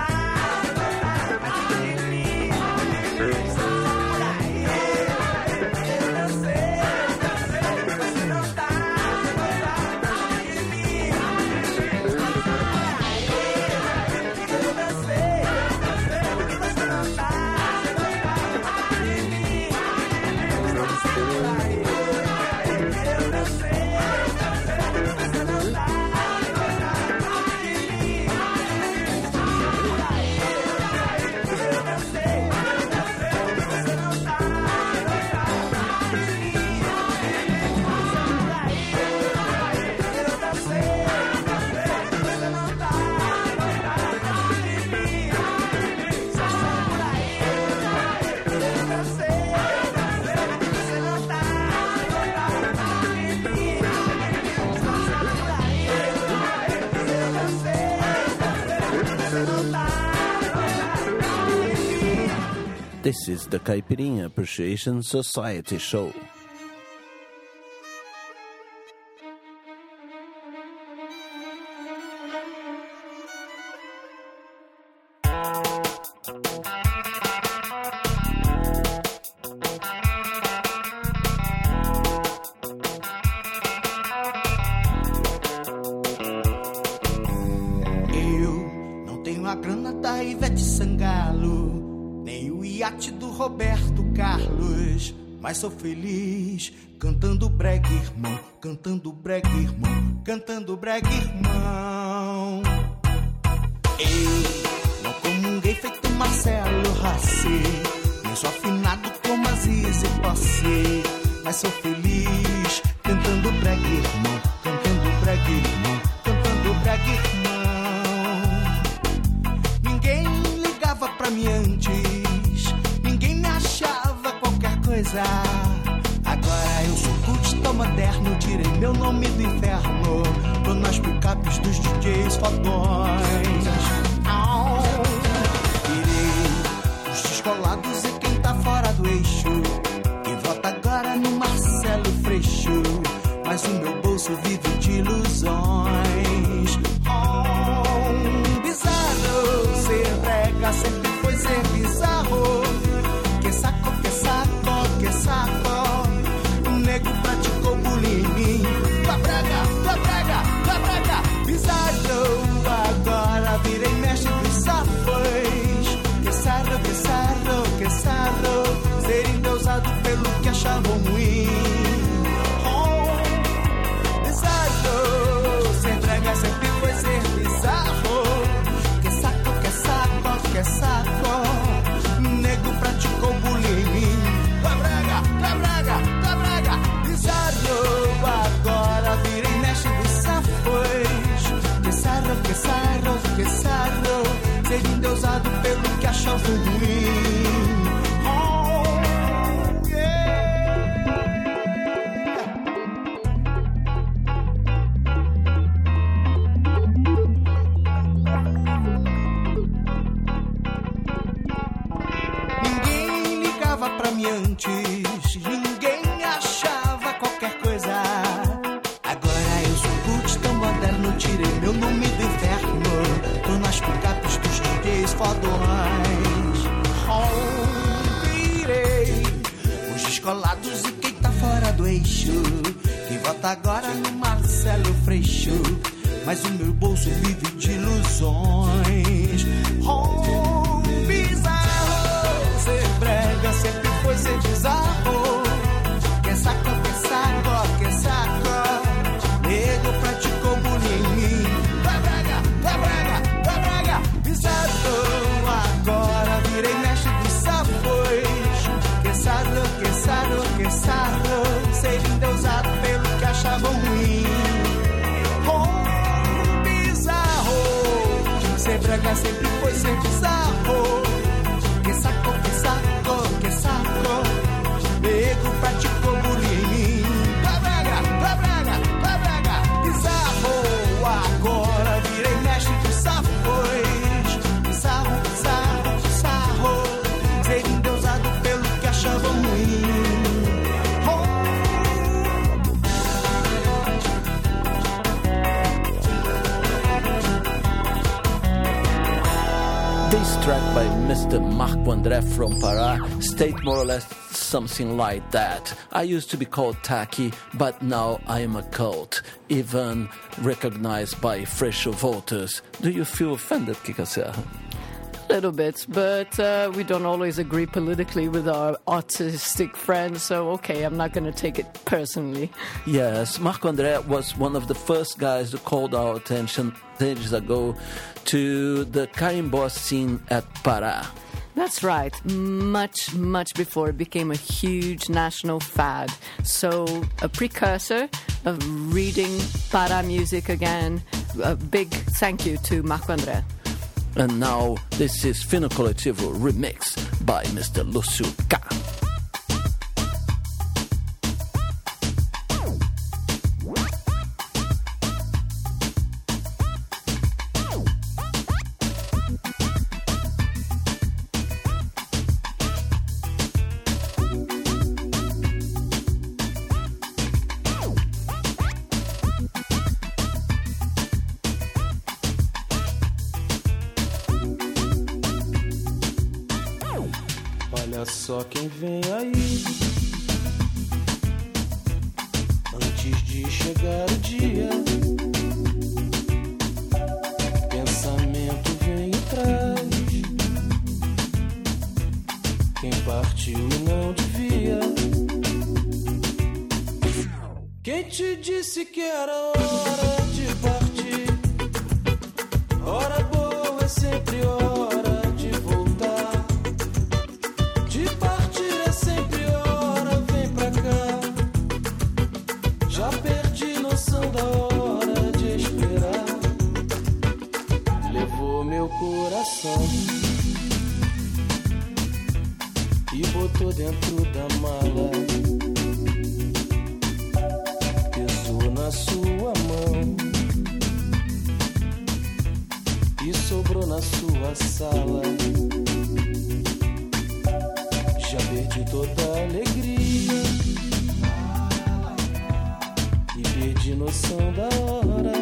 This is the Caipirinha Appreciation Society show. Mas sou feliz cantando brega, irmão, cantando brega, irmão, cantando brega, irmão. Eu não comunguei feito Marcelo Racê, nem sou afinado como Aziz e Posse, mas sou feliz cantando brega, irmão, cantando brega, irmão, cantando brega, irmão. Ninguém ligava pra mim antes, ninguém me achava qualquer coisa. Agora eu sou cultista moderno, tirei meu nome do inferno, tô nas picapes dos DJs fodões. Tirei os descolados e quem tá fora do eixo, quem vota agora no Marcelo Freixo, mas o meu bolso vive de ilusões. Bizarro, ser brega sempre foi ser bizarro. Que saco, que saco, que saco. O nego praticou bullying. Tua brega, tua brega, tua brega. Bizarro, agora virei mestre dos safões. Que sarro, que sarro, que sarro. Ser endeusado pelo que achavam ruim. Bizarro, ser brega sempre foi ser bizarro. Que saco, que saco, que saco. Nego praticou bullying. Tua brega, tua brega, tua brega. Bizarro, agora virei mestre dos safões. Que sarro, que sarro, que sarro. Ser endeusado pelo que achavam ruim. Pra mim antes, ninguém me achava qualquer coisa. Agora eu sou cultista moderno, tirei meu nome do inferno, tô nas picapes dos DJs fodões. Virei os descolados e quem tá fora do eixo, quem vota agora no Marcelo Freixo, mas o meu bolso vive de ilusões. Bizarro, ser brega sempre foi ser bizarro. Que saco, que saco, que saco. Nego praticou bullying. Vai brega, vai brega, vai brega. Bizarro, agora virei mestre dos safões. Que sarro, que sarro, que sarro. Ser endeusado pelo que achavam ruim. Bizarro, ser brega sempre foi ser bizarro. Que saco, que saco, que saco. Nego praticou bullying. Vai brega, vai brega, vai brega. Bizarro, agora virei mestre dos safões. Bizarro, bizarro, bizarro. Ser endeusado pelo que achavam ruim. This track by Mr. Marco André from Pará state more or less something like that. I used to be called Taki, but now I am a cult, even recognized by Freixo voters. Do you feel offended, Kika Serra? A little bit, but we don't always agree politically with our artistic friends, so okay, I'm not going to take it personally. Yes, Marco André was one of the first guys who called our attention ages ago to the carimbó scene at Pará. That's right, much before it became a huge national fad. So a precursor of reading Pará music again. A big thank you to Marco André. And now, this is Fino Coletivo remix by Mr. Lúcio K. Olha só quem vem aí. Antes de chegar o dia, pensamento vem e traz. Quem partiu e não devia. Quem te disse que era hora de partir? Hora boa é sempre hora de voltar. De partir é sempre hora, vem pra cá. Já perdi noção da hora de esperar. Levou meu coração e botou dentro da mala. Pesou na sua mão e sobrou na sua sala. Já perdi toda a alegria e perdi noção da hora.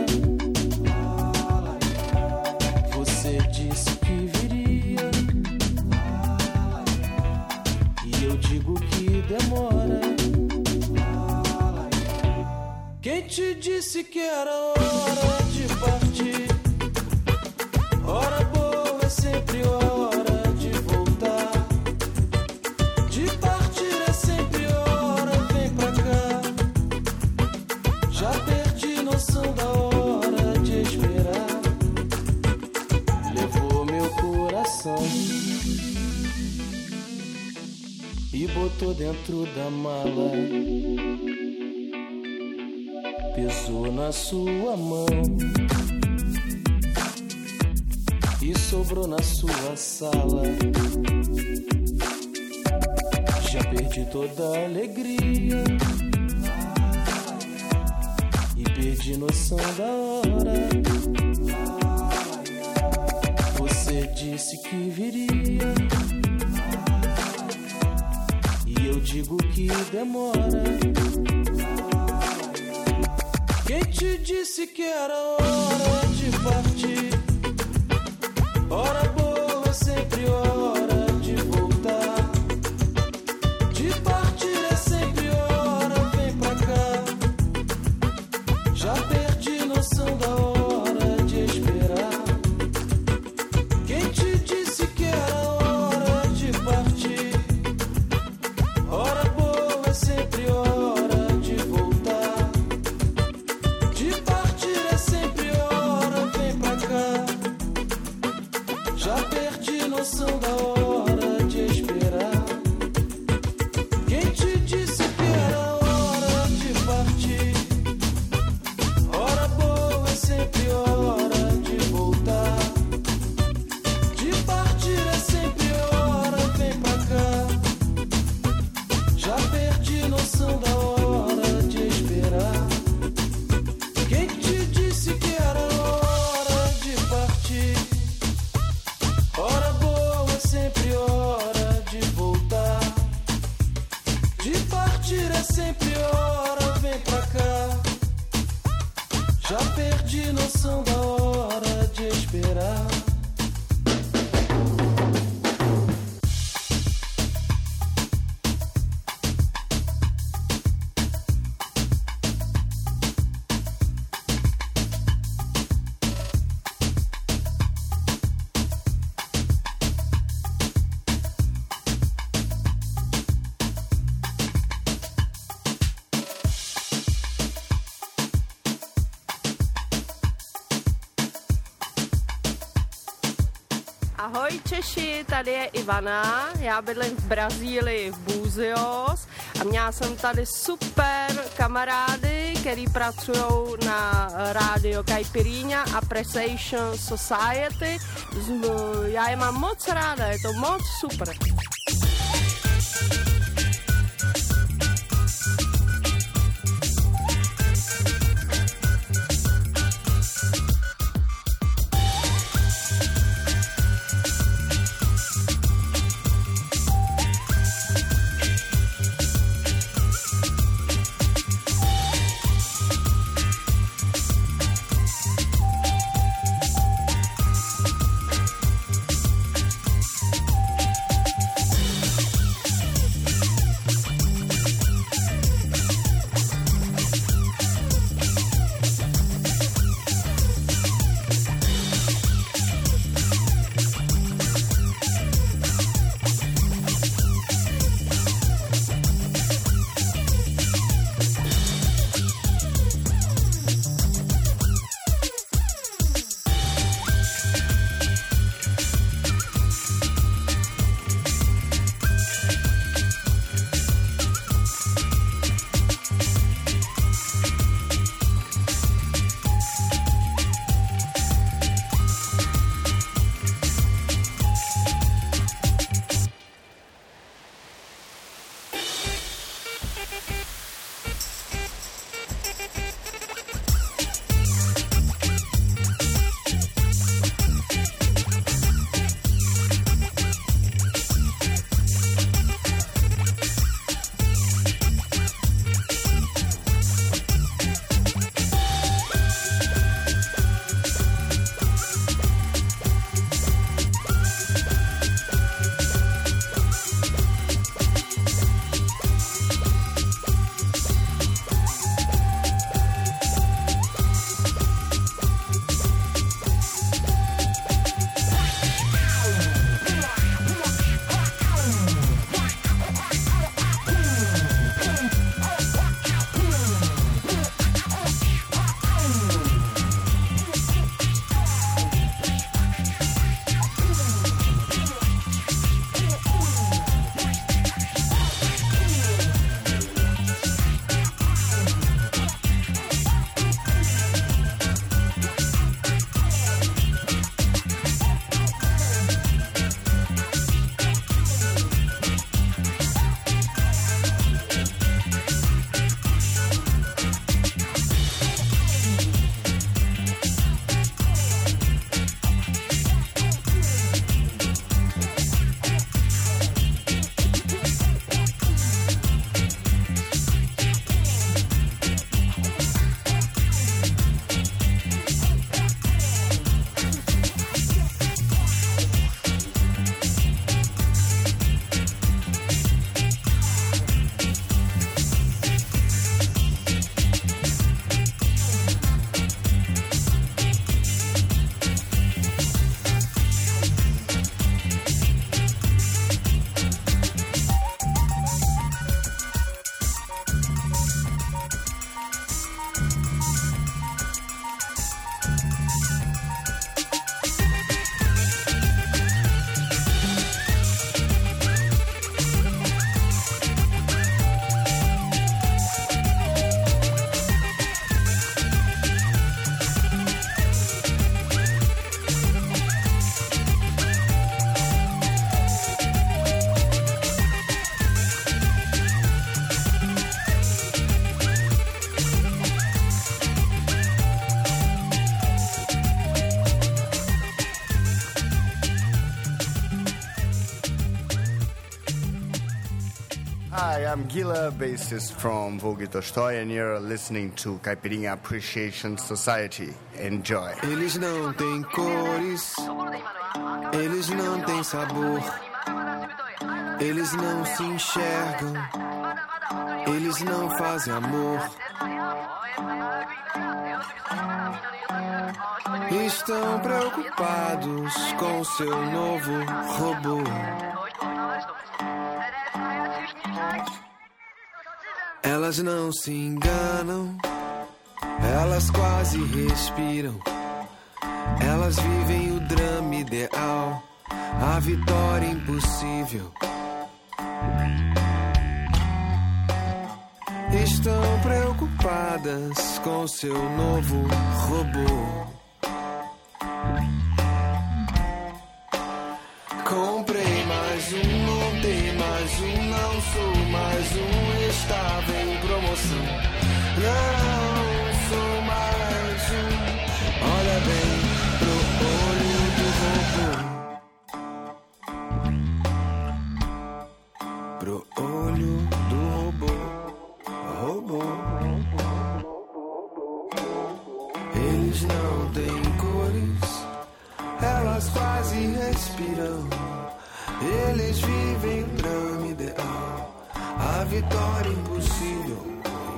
Você disse que viria e eu digo que demora. Quem te disse que era hora de partir? Hora boa é sempre hora de voltar. De partir é sempre hora, vem pra cá. Já perdi noção da hora de esperar. Levou meu coração e botou dentro da mala. Pesou na sua mão e sobrou na sua sala. Já perdi toda a alegria e perdi noção da hora. Você disse que viria e eu digo que demora. Quem te disse que era hora de partir? Hora boa é sempre hora de voltar. De partir é sempre hora, vem pra cá. Já perdi noção da hora de esperar. Quem te disse que era hora de partir? Hora boa é sempre hora de voltar. De partir é sempre hora, vem pra cá. Já perdi noção da hora de esperar. Quem te disse que era hora de partir? Hora boa é sempre hora de voltar. De partir é sempre hora, vem pra cá. Já perdi noção da hora de esperar. Quem te disse que era hora de partir? Hora boa é sempre hora de voltar. De partir é sempre hora, vem pra cá. Já perdi noção da hora de esperar. Ahoj Češi, tady je Ivana, já bydlím v Brazílii v Búzios a měla jsem tady super kamarády, který pracují na rádio Caipirinha Appreciation Society. Já je mám moc ráda, je to moc super. Hi, I'm Gila, bassist from Vogue Tolstoy, and you're listening to Caipirinha Appreciation Society. Enjoy. Eles não têm cores, eles não têm sabor, eles não se enxergam, eles não fazem amor. Estão preocupados com seu novo robô. Elas não se enganam, elas quase respiram. Elas vivem o drama ideal, a vitória impossível. Estão preocupadas com seu novo robô. Comprei mais um, montei mais um, não sou mais um, estava em promoção. Não sou mais um, olha bem pro olho do robô. Pro olho do robô. Eles não têm cores, elas quase respiram. Eles vivem o drama ideal, a vitória impossível.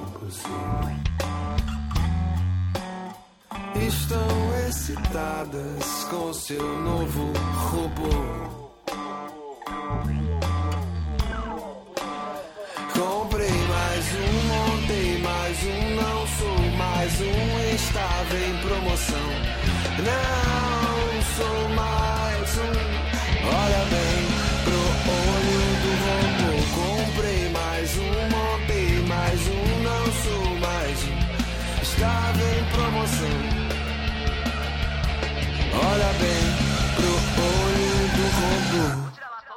Estão excitadas com seu novo robô. Comprei mais um, montei mais um, não sou mais um, estava em promoção. Não sou mais um, olha bem pro olho do robô. Comprei mais um, montei mais um, não sou mais um, estava em promoção. Olha bem pro olho do robô.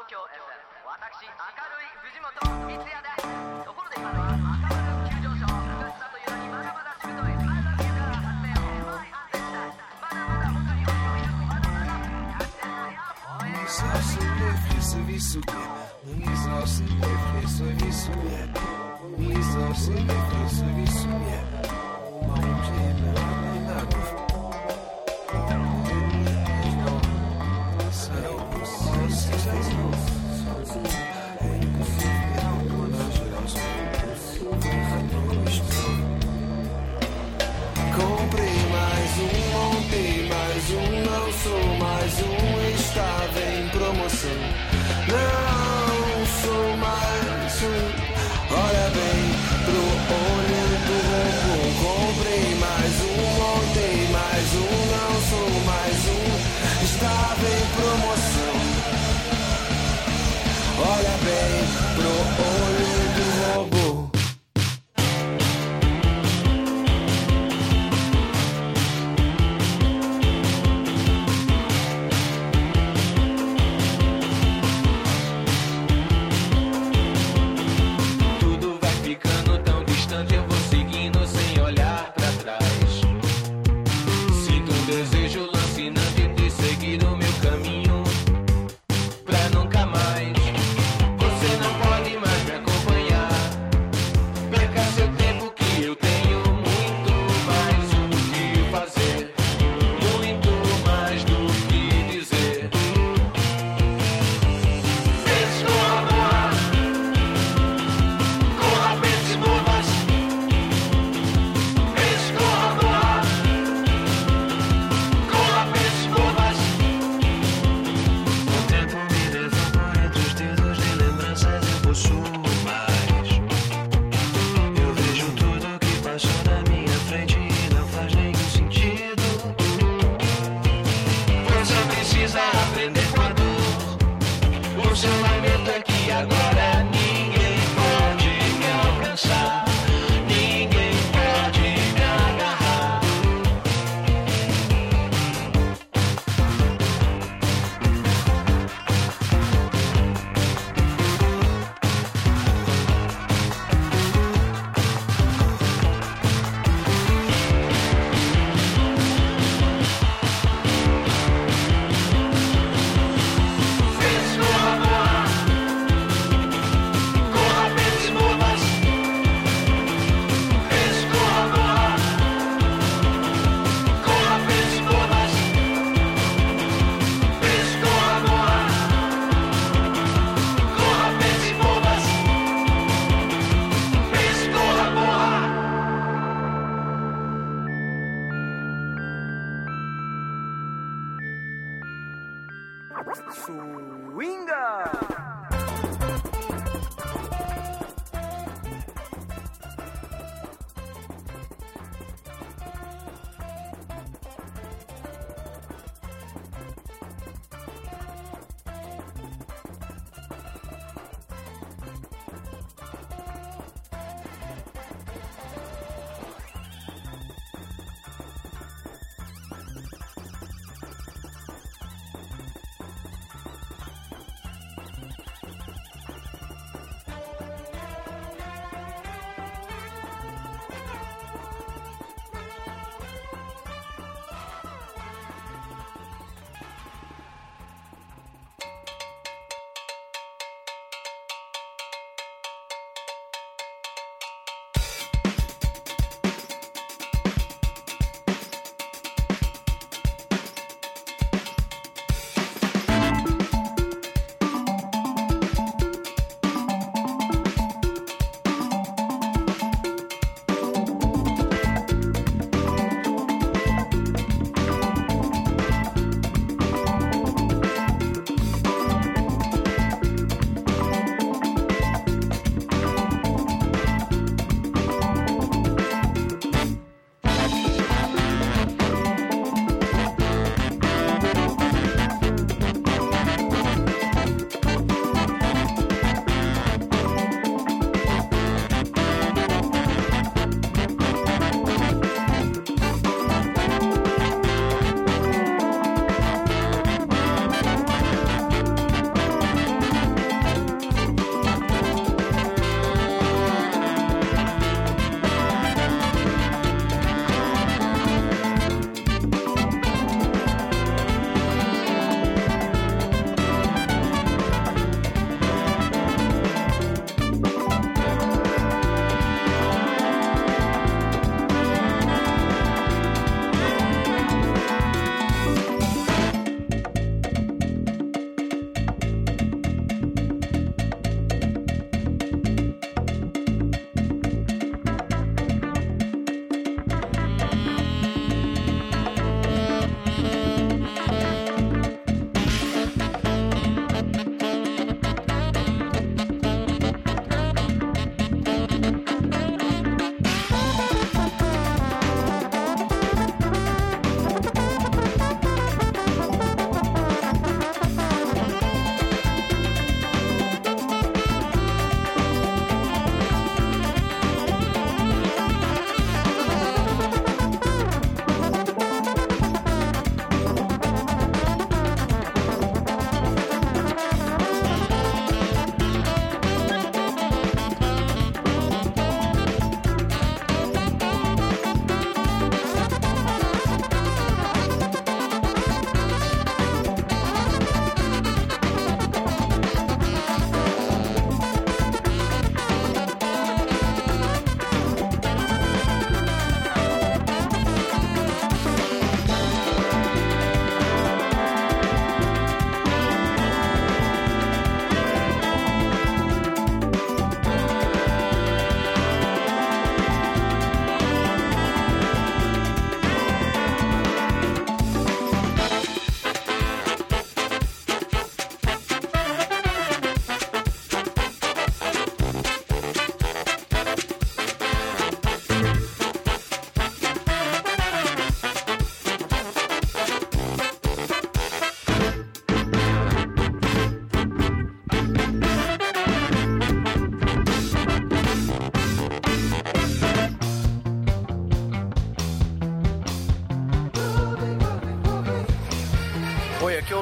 Comprei mais um, montei mais um, não sou mais um, estava em promoção. Não sou mais um, olha bem pro olho do robô. Comprei mais um,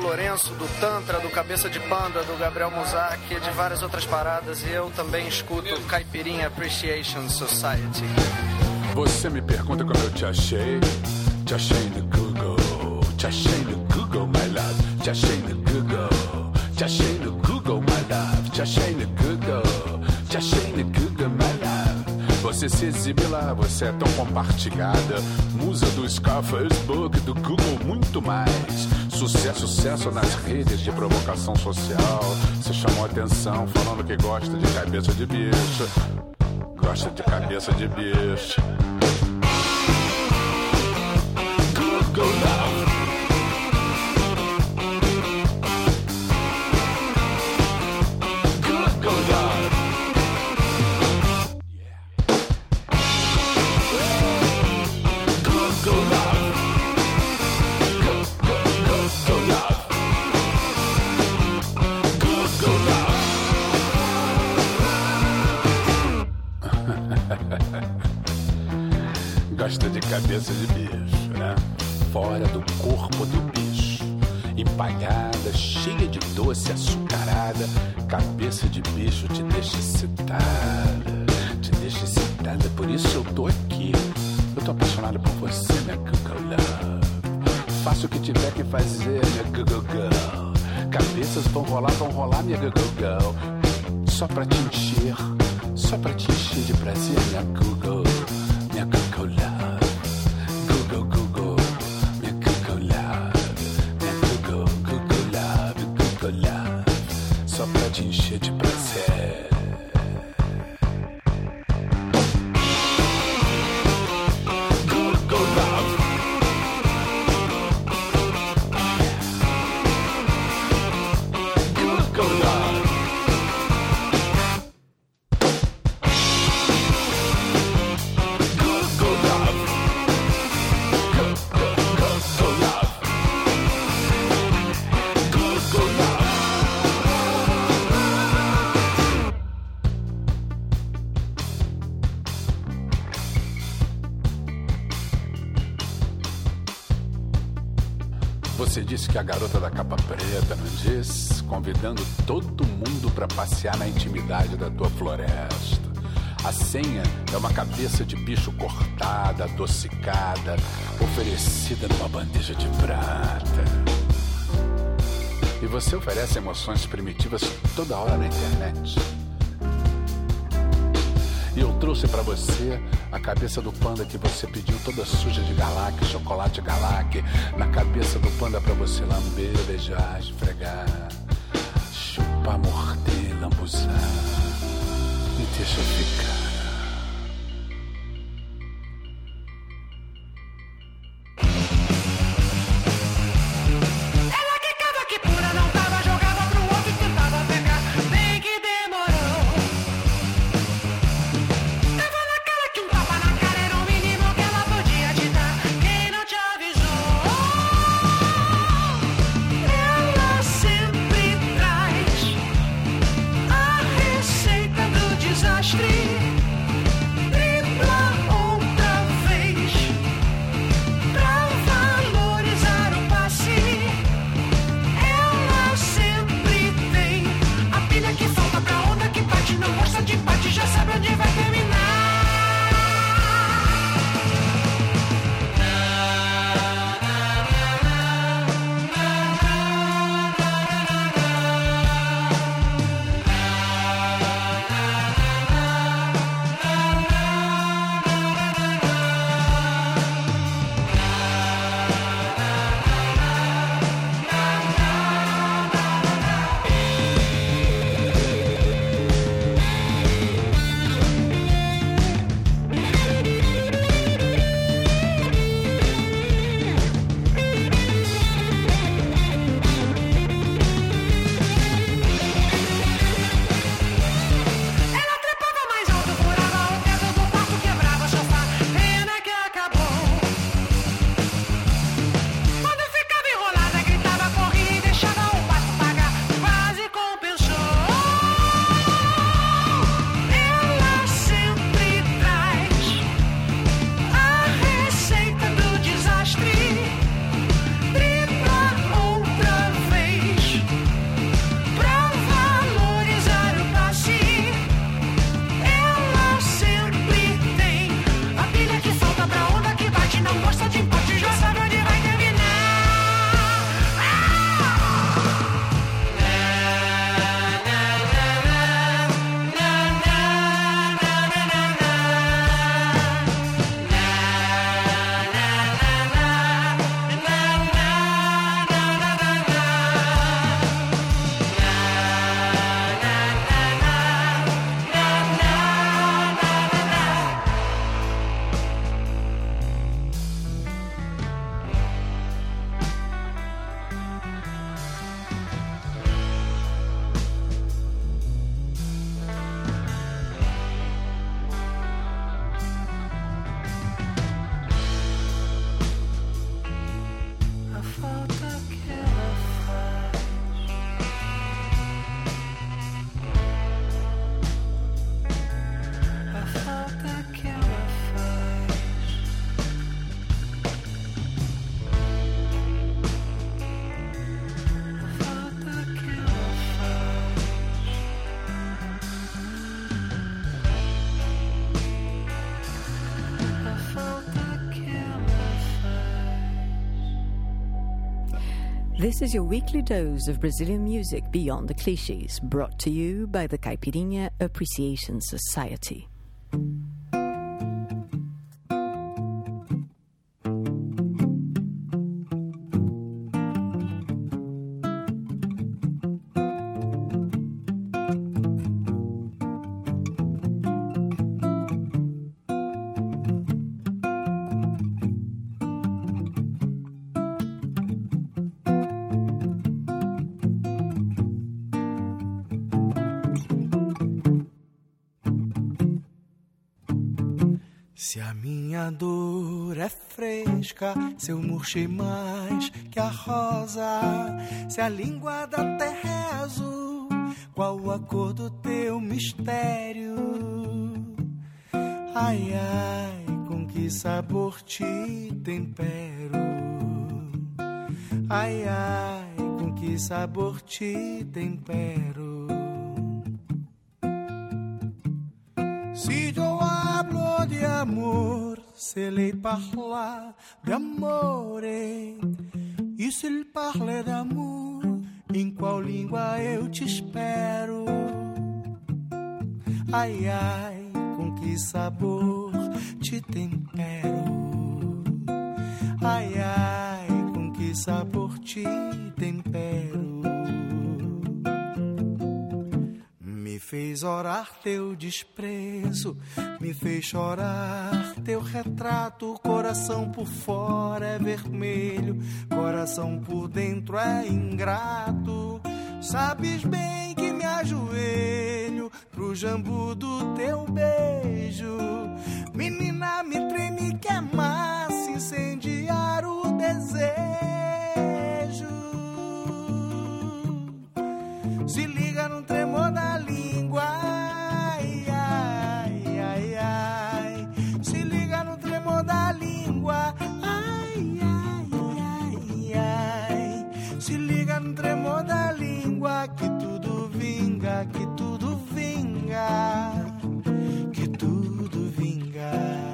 Lourenço, do Tantra, do Cabeça de Panda, do Gabriel Muzak, de várias outras paradas, e eu também escuto Caipirinha Appreciation Society. Você me pergunta como eu te achei no Google, te achei no Google, my love, te achei no Google, te achei no Google, my love, te achei no Google, te achei no Google, my love. Você se exibe lá, você é tão compartilhada, musa do Scar, Facebook, do Google, muito mais. Sucesso nas redes de provocação social. Você chamou atenção falando que gosta de cabeça de bicho. Gosta de cabeça de bicho. Google Love. Google Love. Google Love. Google Love. Google Love. Gosta de cabeça de bicho, né? Fora do corpo do bicho. Empalhada, cheia de doce, açucarada. Cabeça de bicho te deixa excitada. Te deixa excitada, por isso eu tô aqui. Eu tô apaixonado por você, minha Google Love. Faço o que tiver que fazer, minha Google Girl. Cabeças vão rolar, minha Google Girl. Só pra te encher de prazer, minha Google. Minha Google Love. Google, Google. Minha Google Love. Minha Google, Google Love. Google Love. Só pra te encher de prazer. Google Love. Google Love. Você disse que a garota da capa preta, não disse? Convidando todo mundo pra passear na intimidade da tua floresta. A senha é uma cabeça de bicho cortada, adocicada, oferecida numa bandeja de prata. E você oferece emoções primitivas toda hora na internet. E eu trouxe pra você a cabeça do panda que você pediu, toda suja de galac, chocolate galac. Na cabeça do panda pra você lamber, beijar, esfregar, chupar, morder, lambuzar. Me deixa ficar. Ela quicava que pura, não tava, jogava pro outro e tentava pegar. Bem que demorou. Tava na cara que um tapa na cara era o mínimo que ela podia te dar. Quem não te avisou? Ela sempre traz a receita do desastre. This is your weekly dose of Brazilian music beyond the clichés, brought to you by the Caipirinha Appreciation Society. Se a minha dor é fresca, se eu murchei mais que a rosa, se a língua da terra é azul, qual a cor do teu mistério? Ai, ai, com que sabor te tempero? Ai, ai, com que sabor te tempero? Si yo hablo de amor, se lhe parla de amore. E se ele parla de amor, em qual língua eu te espero? Ai, ai, com que sabor te tempero? Ai, ai, com que sabor te tempero? Me fez orar teu desprezo, me fez chorar teu retrato. Coração por fora é vermelho, coração por dentro é ingrato. Sabes bem que me ajoelho pro jambu do teu beijo. Menina, me treme que é massa incendiar o desejo. Se liga no tremor da língua, ai, ai, ai, ai. Se liga no tremor da língua, ai, ai, ai, ai. Se liga no tremor da língua, que tudo vinga, que tudo vinga, que tudo vinga.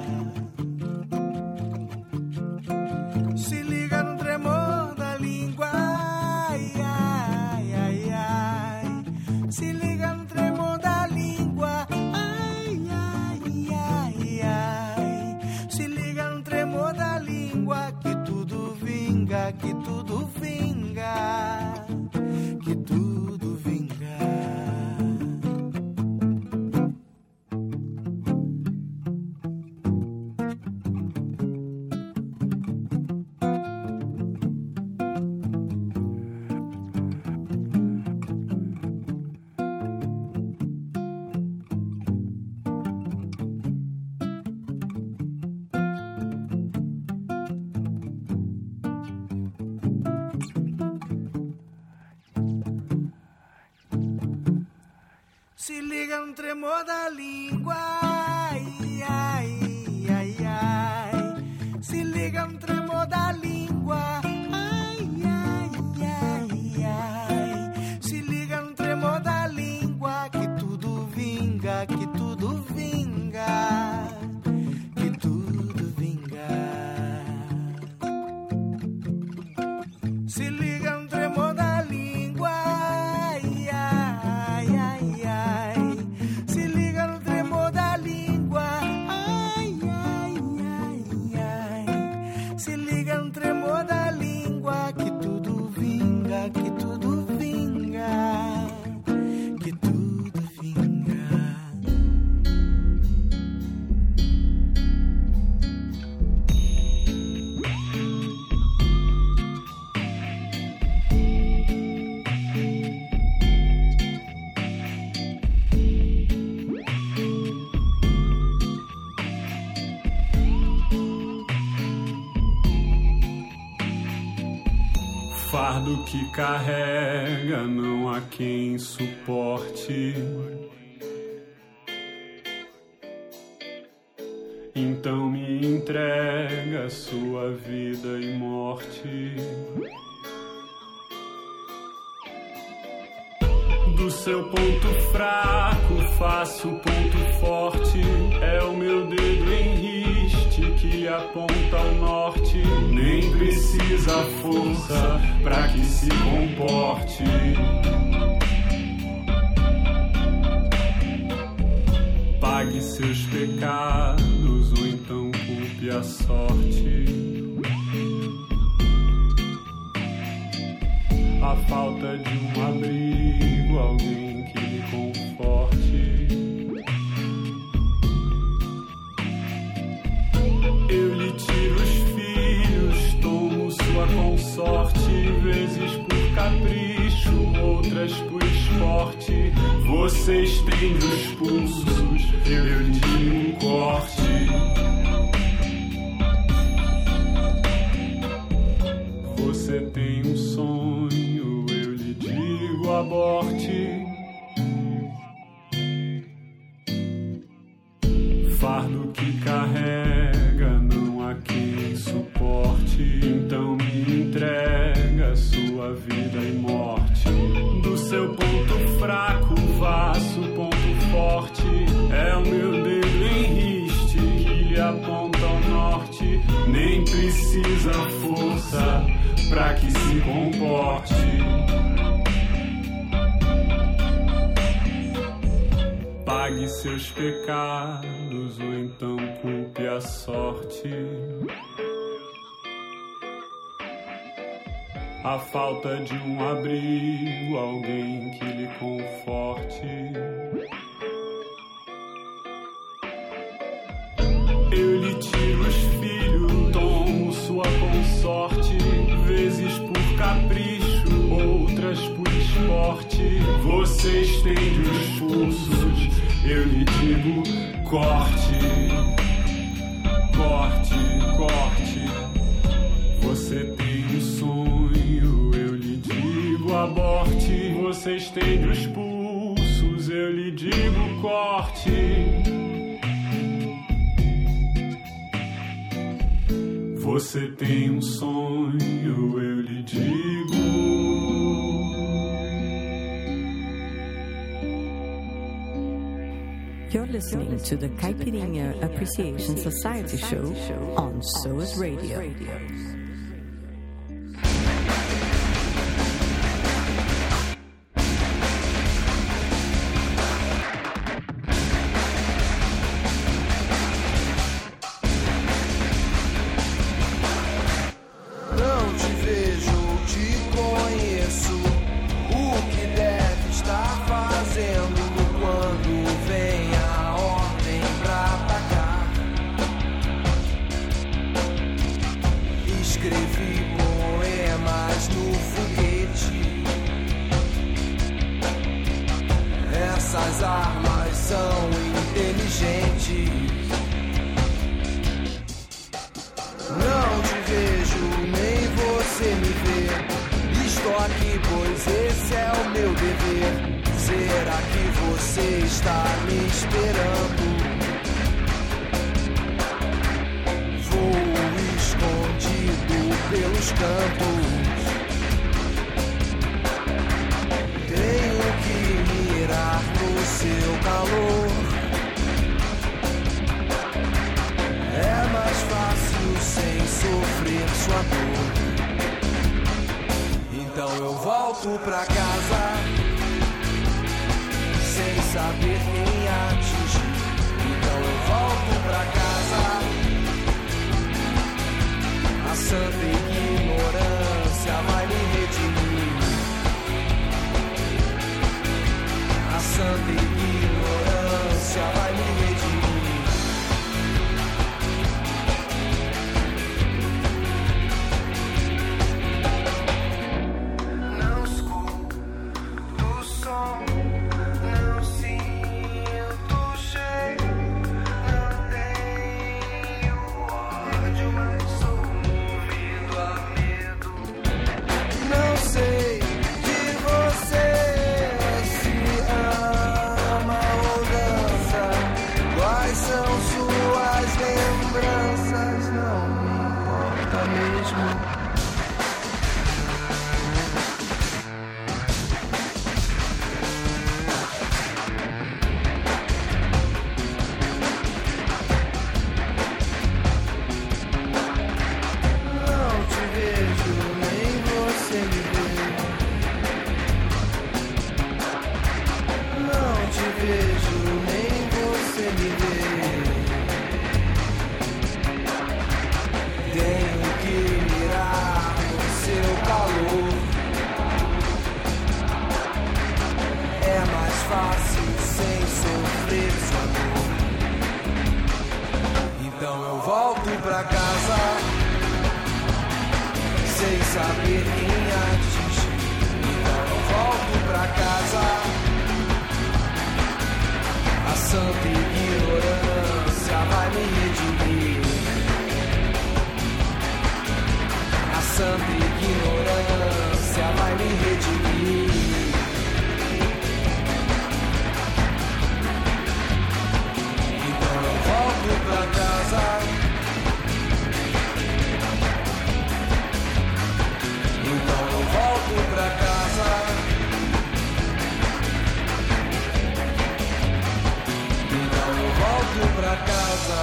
Se liga no tremor da língua, ai, ai, ai, ai. Se liga no tremor da língua, ai, ai, ai, ai. Se liga no tremor da língua, que tudo vinga, que tudo vinga, que tudo vinga. Se liga no tremor da língua, ai, ai, ai, ai. Se liga no tremor da língua, ai, ai, ai, ai. Se liga no tremor da língua, que tudo vinga, que tudo vinga, que tudo vinga. Se liga no tremor da língua, ai, ai, ai, ai. Se liga no tremor da língua, ai, ai, ai, ai. Se liga no tremor da língua, que tudo vinga, que tudo vinga, que tudo vinga. Fardo que carrega, não há quem suporte. Então me entrega sua vida e morte. Do seu ponto fraco faço ponto forte. É o meu dedo em riste que aponta ao norte. Nem precisa precisa força pra que se comporte. Pague seus pecados ou então culpe a sorte. A falta de um abrigo, alguém que lhe conforte. Eu lhe tiro os filhos, tomo sua consorte, vezes por capricho, outras por esporte. Você estende os pulsos, eu lhe digo um corte. Você tem um sonho, eu lhe digo aborte. Fardo que carrega, não há quem suporte. Então me entrega sua vida e morte. Do seu ponto fraco, vasto ponto forte. É o meu dedo em riste que lhe aponta ao norte. Nem precisa força pra que se comporte. Pague seus pecados ou então culpe a sorte. A falta de um abrigo, alguém que lhe conforte. Eu lhe tiro os filhos, tomo sua consorte, vezes por capricho, outras por esporte. Você estende os pulsos, eu lhe digo corte, corte, corte. Você tem um sonho, eu lhe digo aborte. Você estende os pulsos, eu lhe digo corte. Você tem um sonho, eu lhe digo. You're listening to the Caipirinha Appreciation Society show on SOAS Radio. Não te vejo, te conheço. O que deve estar fazendo quando vem a ordem pra atacar? Escrevi poemas no foguete. Essas armas são inteligentes. Não te vejo, nem você me vê. Estou aqui, pois esse é o meu dever. Será que você está me esperando? Vou escondido pelos cantos. Tenho que mirar no seu calor. É mais fácil sem sofrer sua dor. Então eu volto pra casa sem saber quem atingir. Então eu volto pra casa. A santa ignorância vai me redimir. A santa ignorância vai me redimir. Ama ou dança saber quem antes. Então eu volto pra casa. A santa ignorância vai me redimir. A santa ignorância vai me redimir. Então eu volto pra casa. Então eu volto pra casa. Então eu volto pra casa.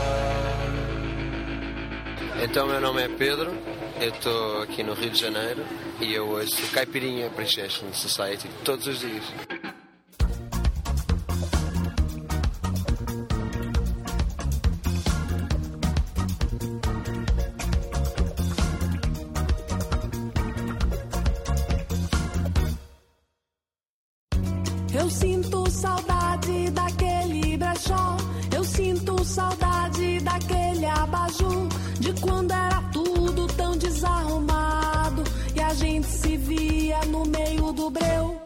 Então, meu nome é Pedro, eu estou aqui no Rio de Janeiro e eu ouço Caipirinha Appreciation Society todos os dias. Eu sinto saudade daquele brechó. Eu sinto saudade daquele abajur. De quando era tudo tão desarrumado e a gente se via no meio do breu.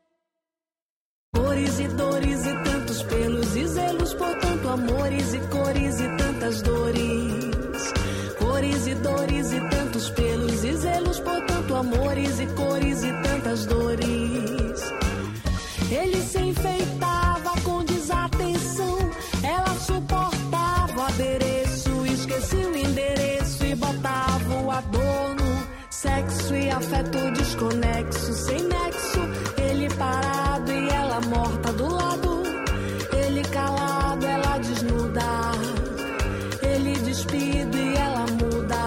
Cores e dores e tantos pelos e zelos por tanto amores e cores e tantas dores. Cores e dores e tantos pelos e zelos por tanto amores e cores e tantas dores. Ele se enfeitava com desatenção. Ela suportava o adereço, esquecia o endereço e botava o adorno. Sexo e afeto desconexo, sem nexo. Ele parado e ela morta do lado. Ele calado, ela desnuda. Ele despido e ela muda.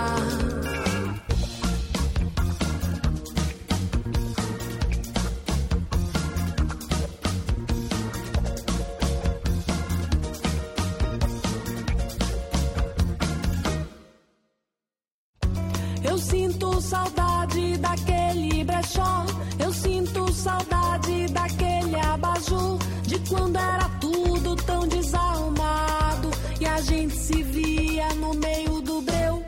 Eu sinto saudade daquele brechó. Eu sinto saudade daquele abajur. De quando era tudo tão desarrumado e a gente se via no meio do breu.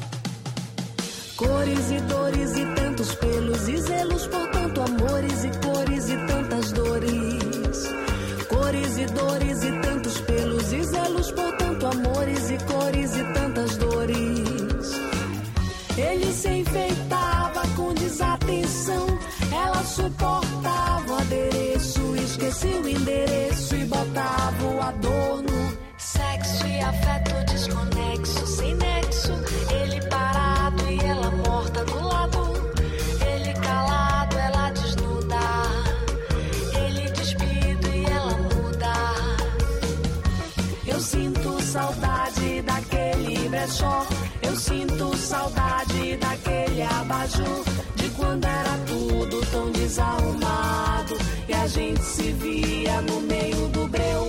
Cores e dores e tantos pelos e zelos por tanto amores e cores e tantas dores. Cores e dores e tantos pelos e zelos por tanto amores e cores e tantas dores. Ele se enfeitava com desatenção. Ela suportava o adereço, esquecia o endereço e botava o adorno. Sexo e afeto desconexo, sem nexo. Ele parado e ela morta do lado. Ele calado, ela desnuda. Ele despido e ela muda. Eu sinto saudade daquele brechó. Eu sinto saudade daquele abajur. De quando era tudo tão desarrumado e a gente se via no meio do breu.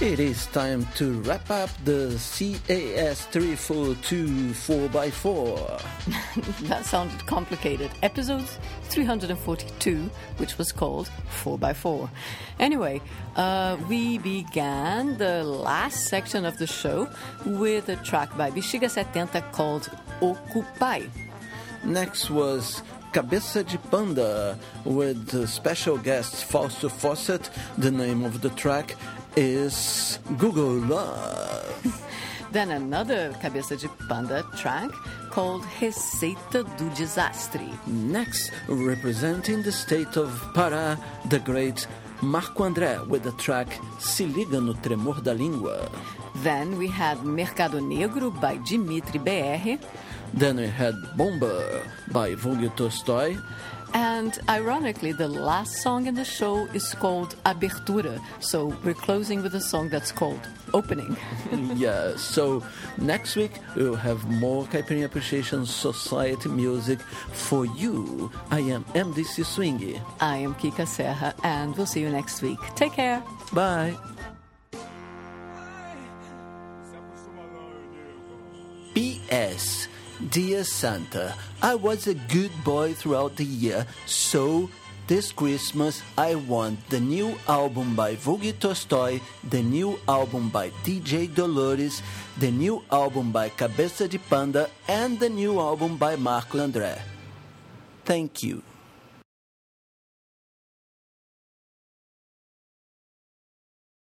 It is time to wrap up the CAS 342 4x4. That sounded complicated. Episode 342, which was called 4x4. Anyway, we began the last section of the show with a track by Bexiga 70 called Ocupai. Next was Cabeça de Panda with the special guest Fausto Fawcett. The name of the track is Google Love. Then another Cabeça de Panda track called Receita do Desastre. Next, representing the state of Pará, the great Marco André with the track Se Liga no Tremor da Língua. Then we had Mercado Negro by Dimitri BR. Then we had Bomba by Vulgi Tolstoy. And ironically, the last song in the show is called Abertura. So we're closing with a song that's called Opening. Yeah, so next week we'll have more Caipirinha Appreciation Society music for you. I am MDC Swingy. I am Kika Serra, and we'll see you next week. Take care. Bye. P.S. Dear Santa, I was a good boy throughout the year, so this Christmas I want the new album by Vulgi Tolstoy, the new album by DJ Dolores, the new album by Cabeça de Panda, and the new album by Marco André. Thank you.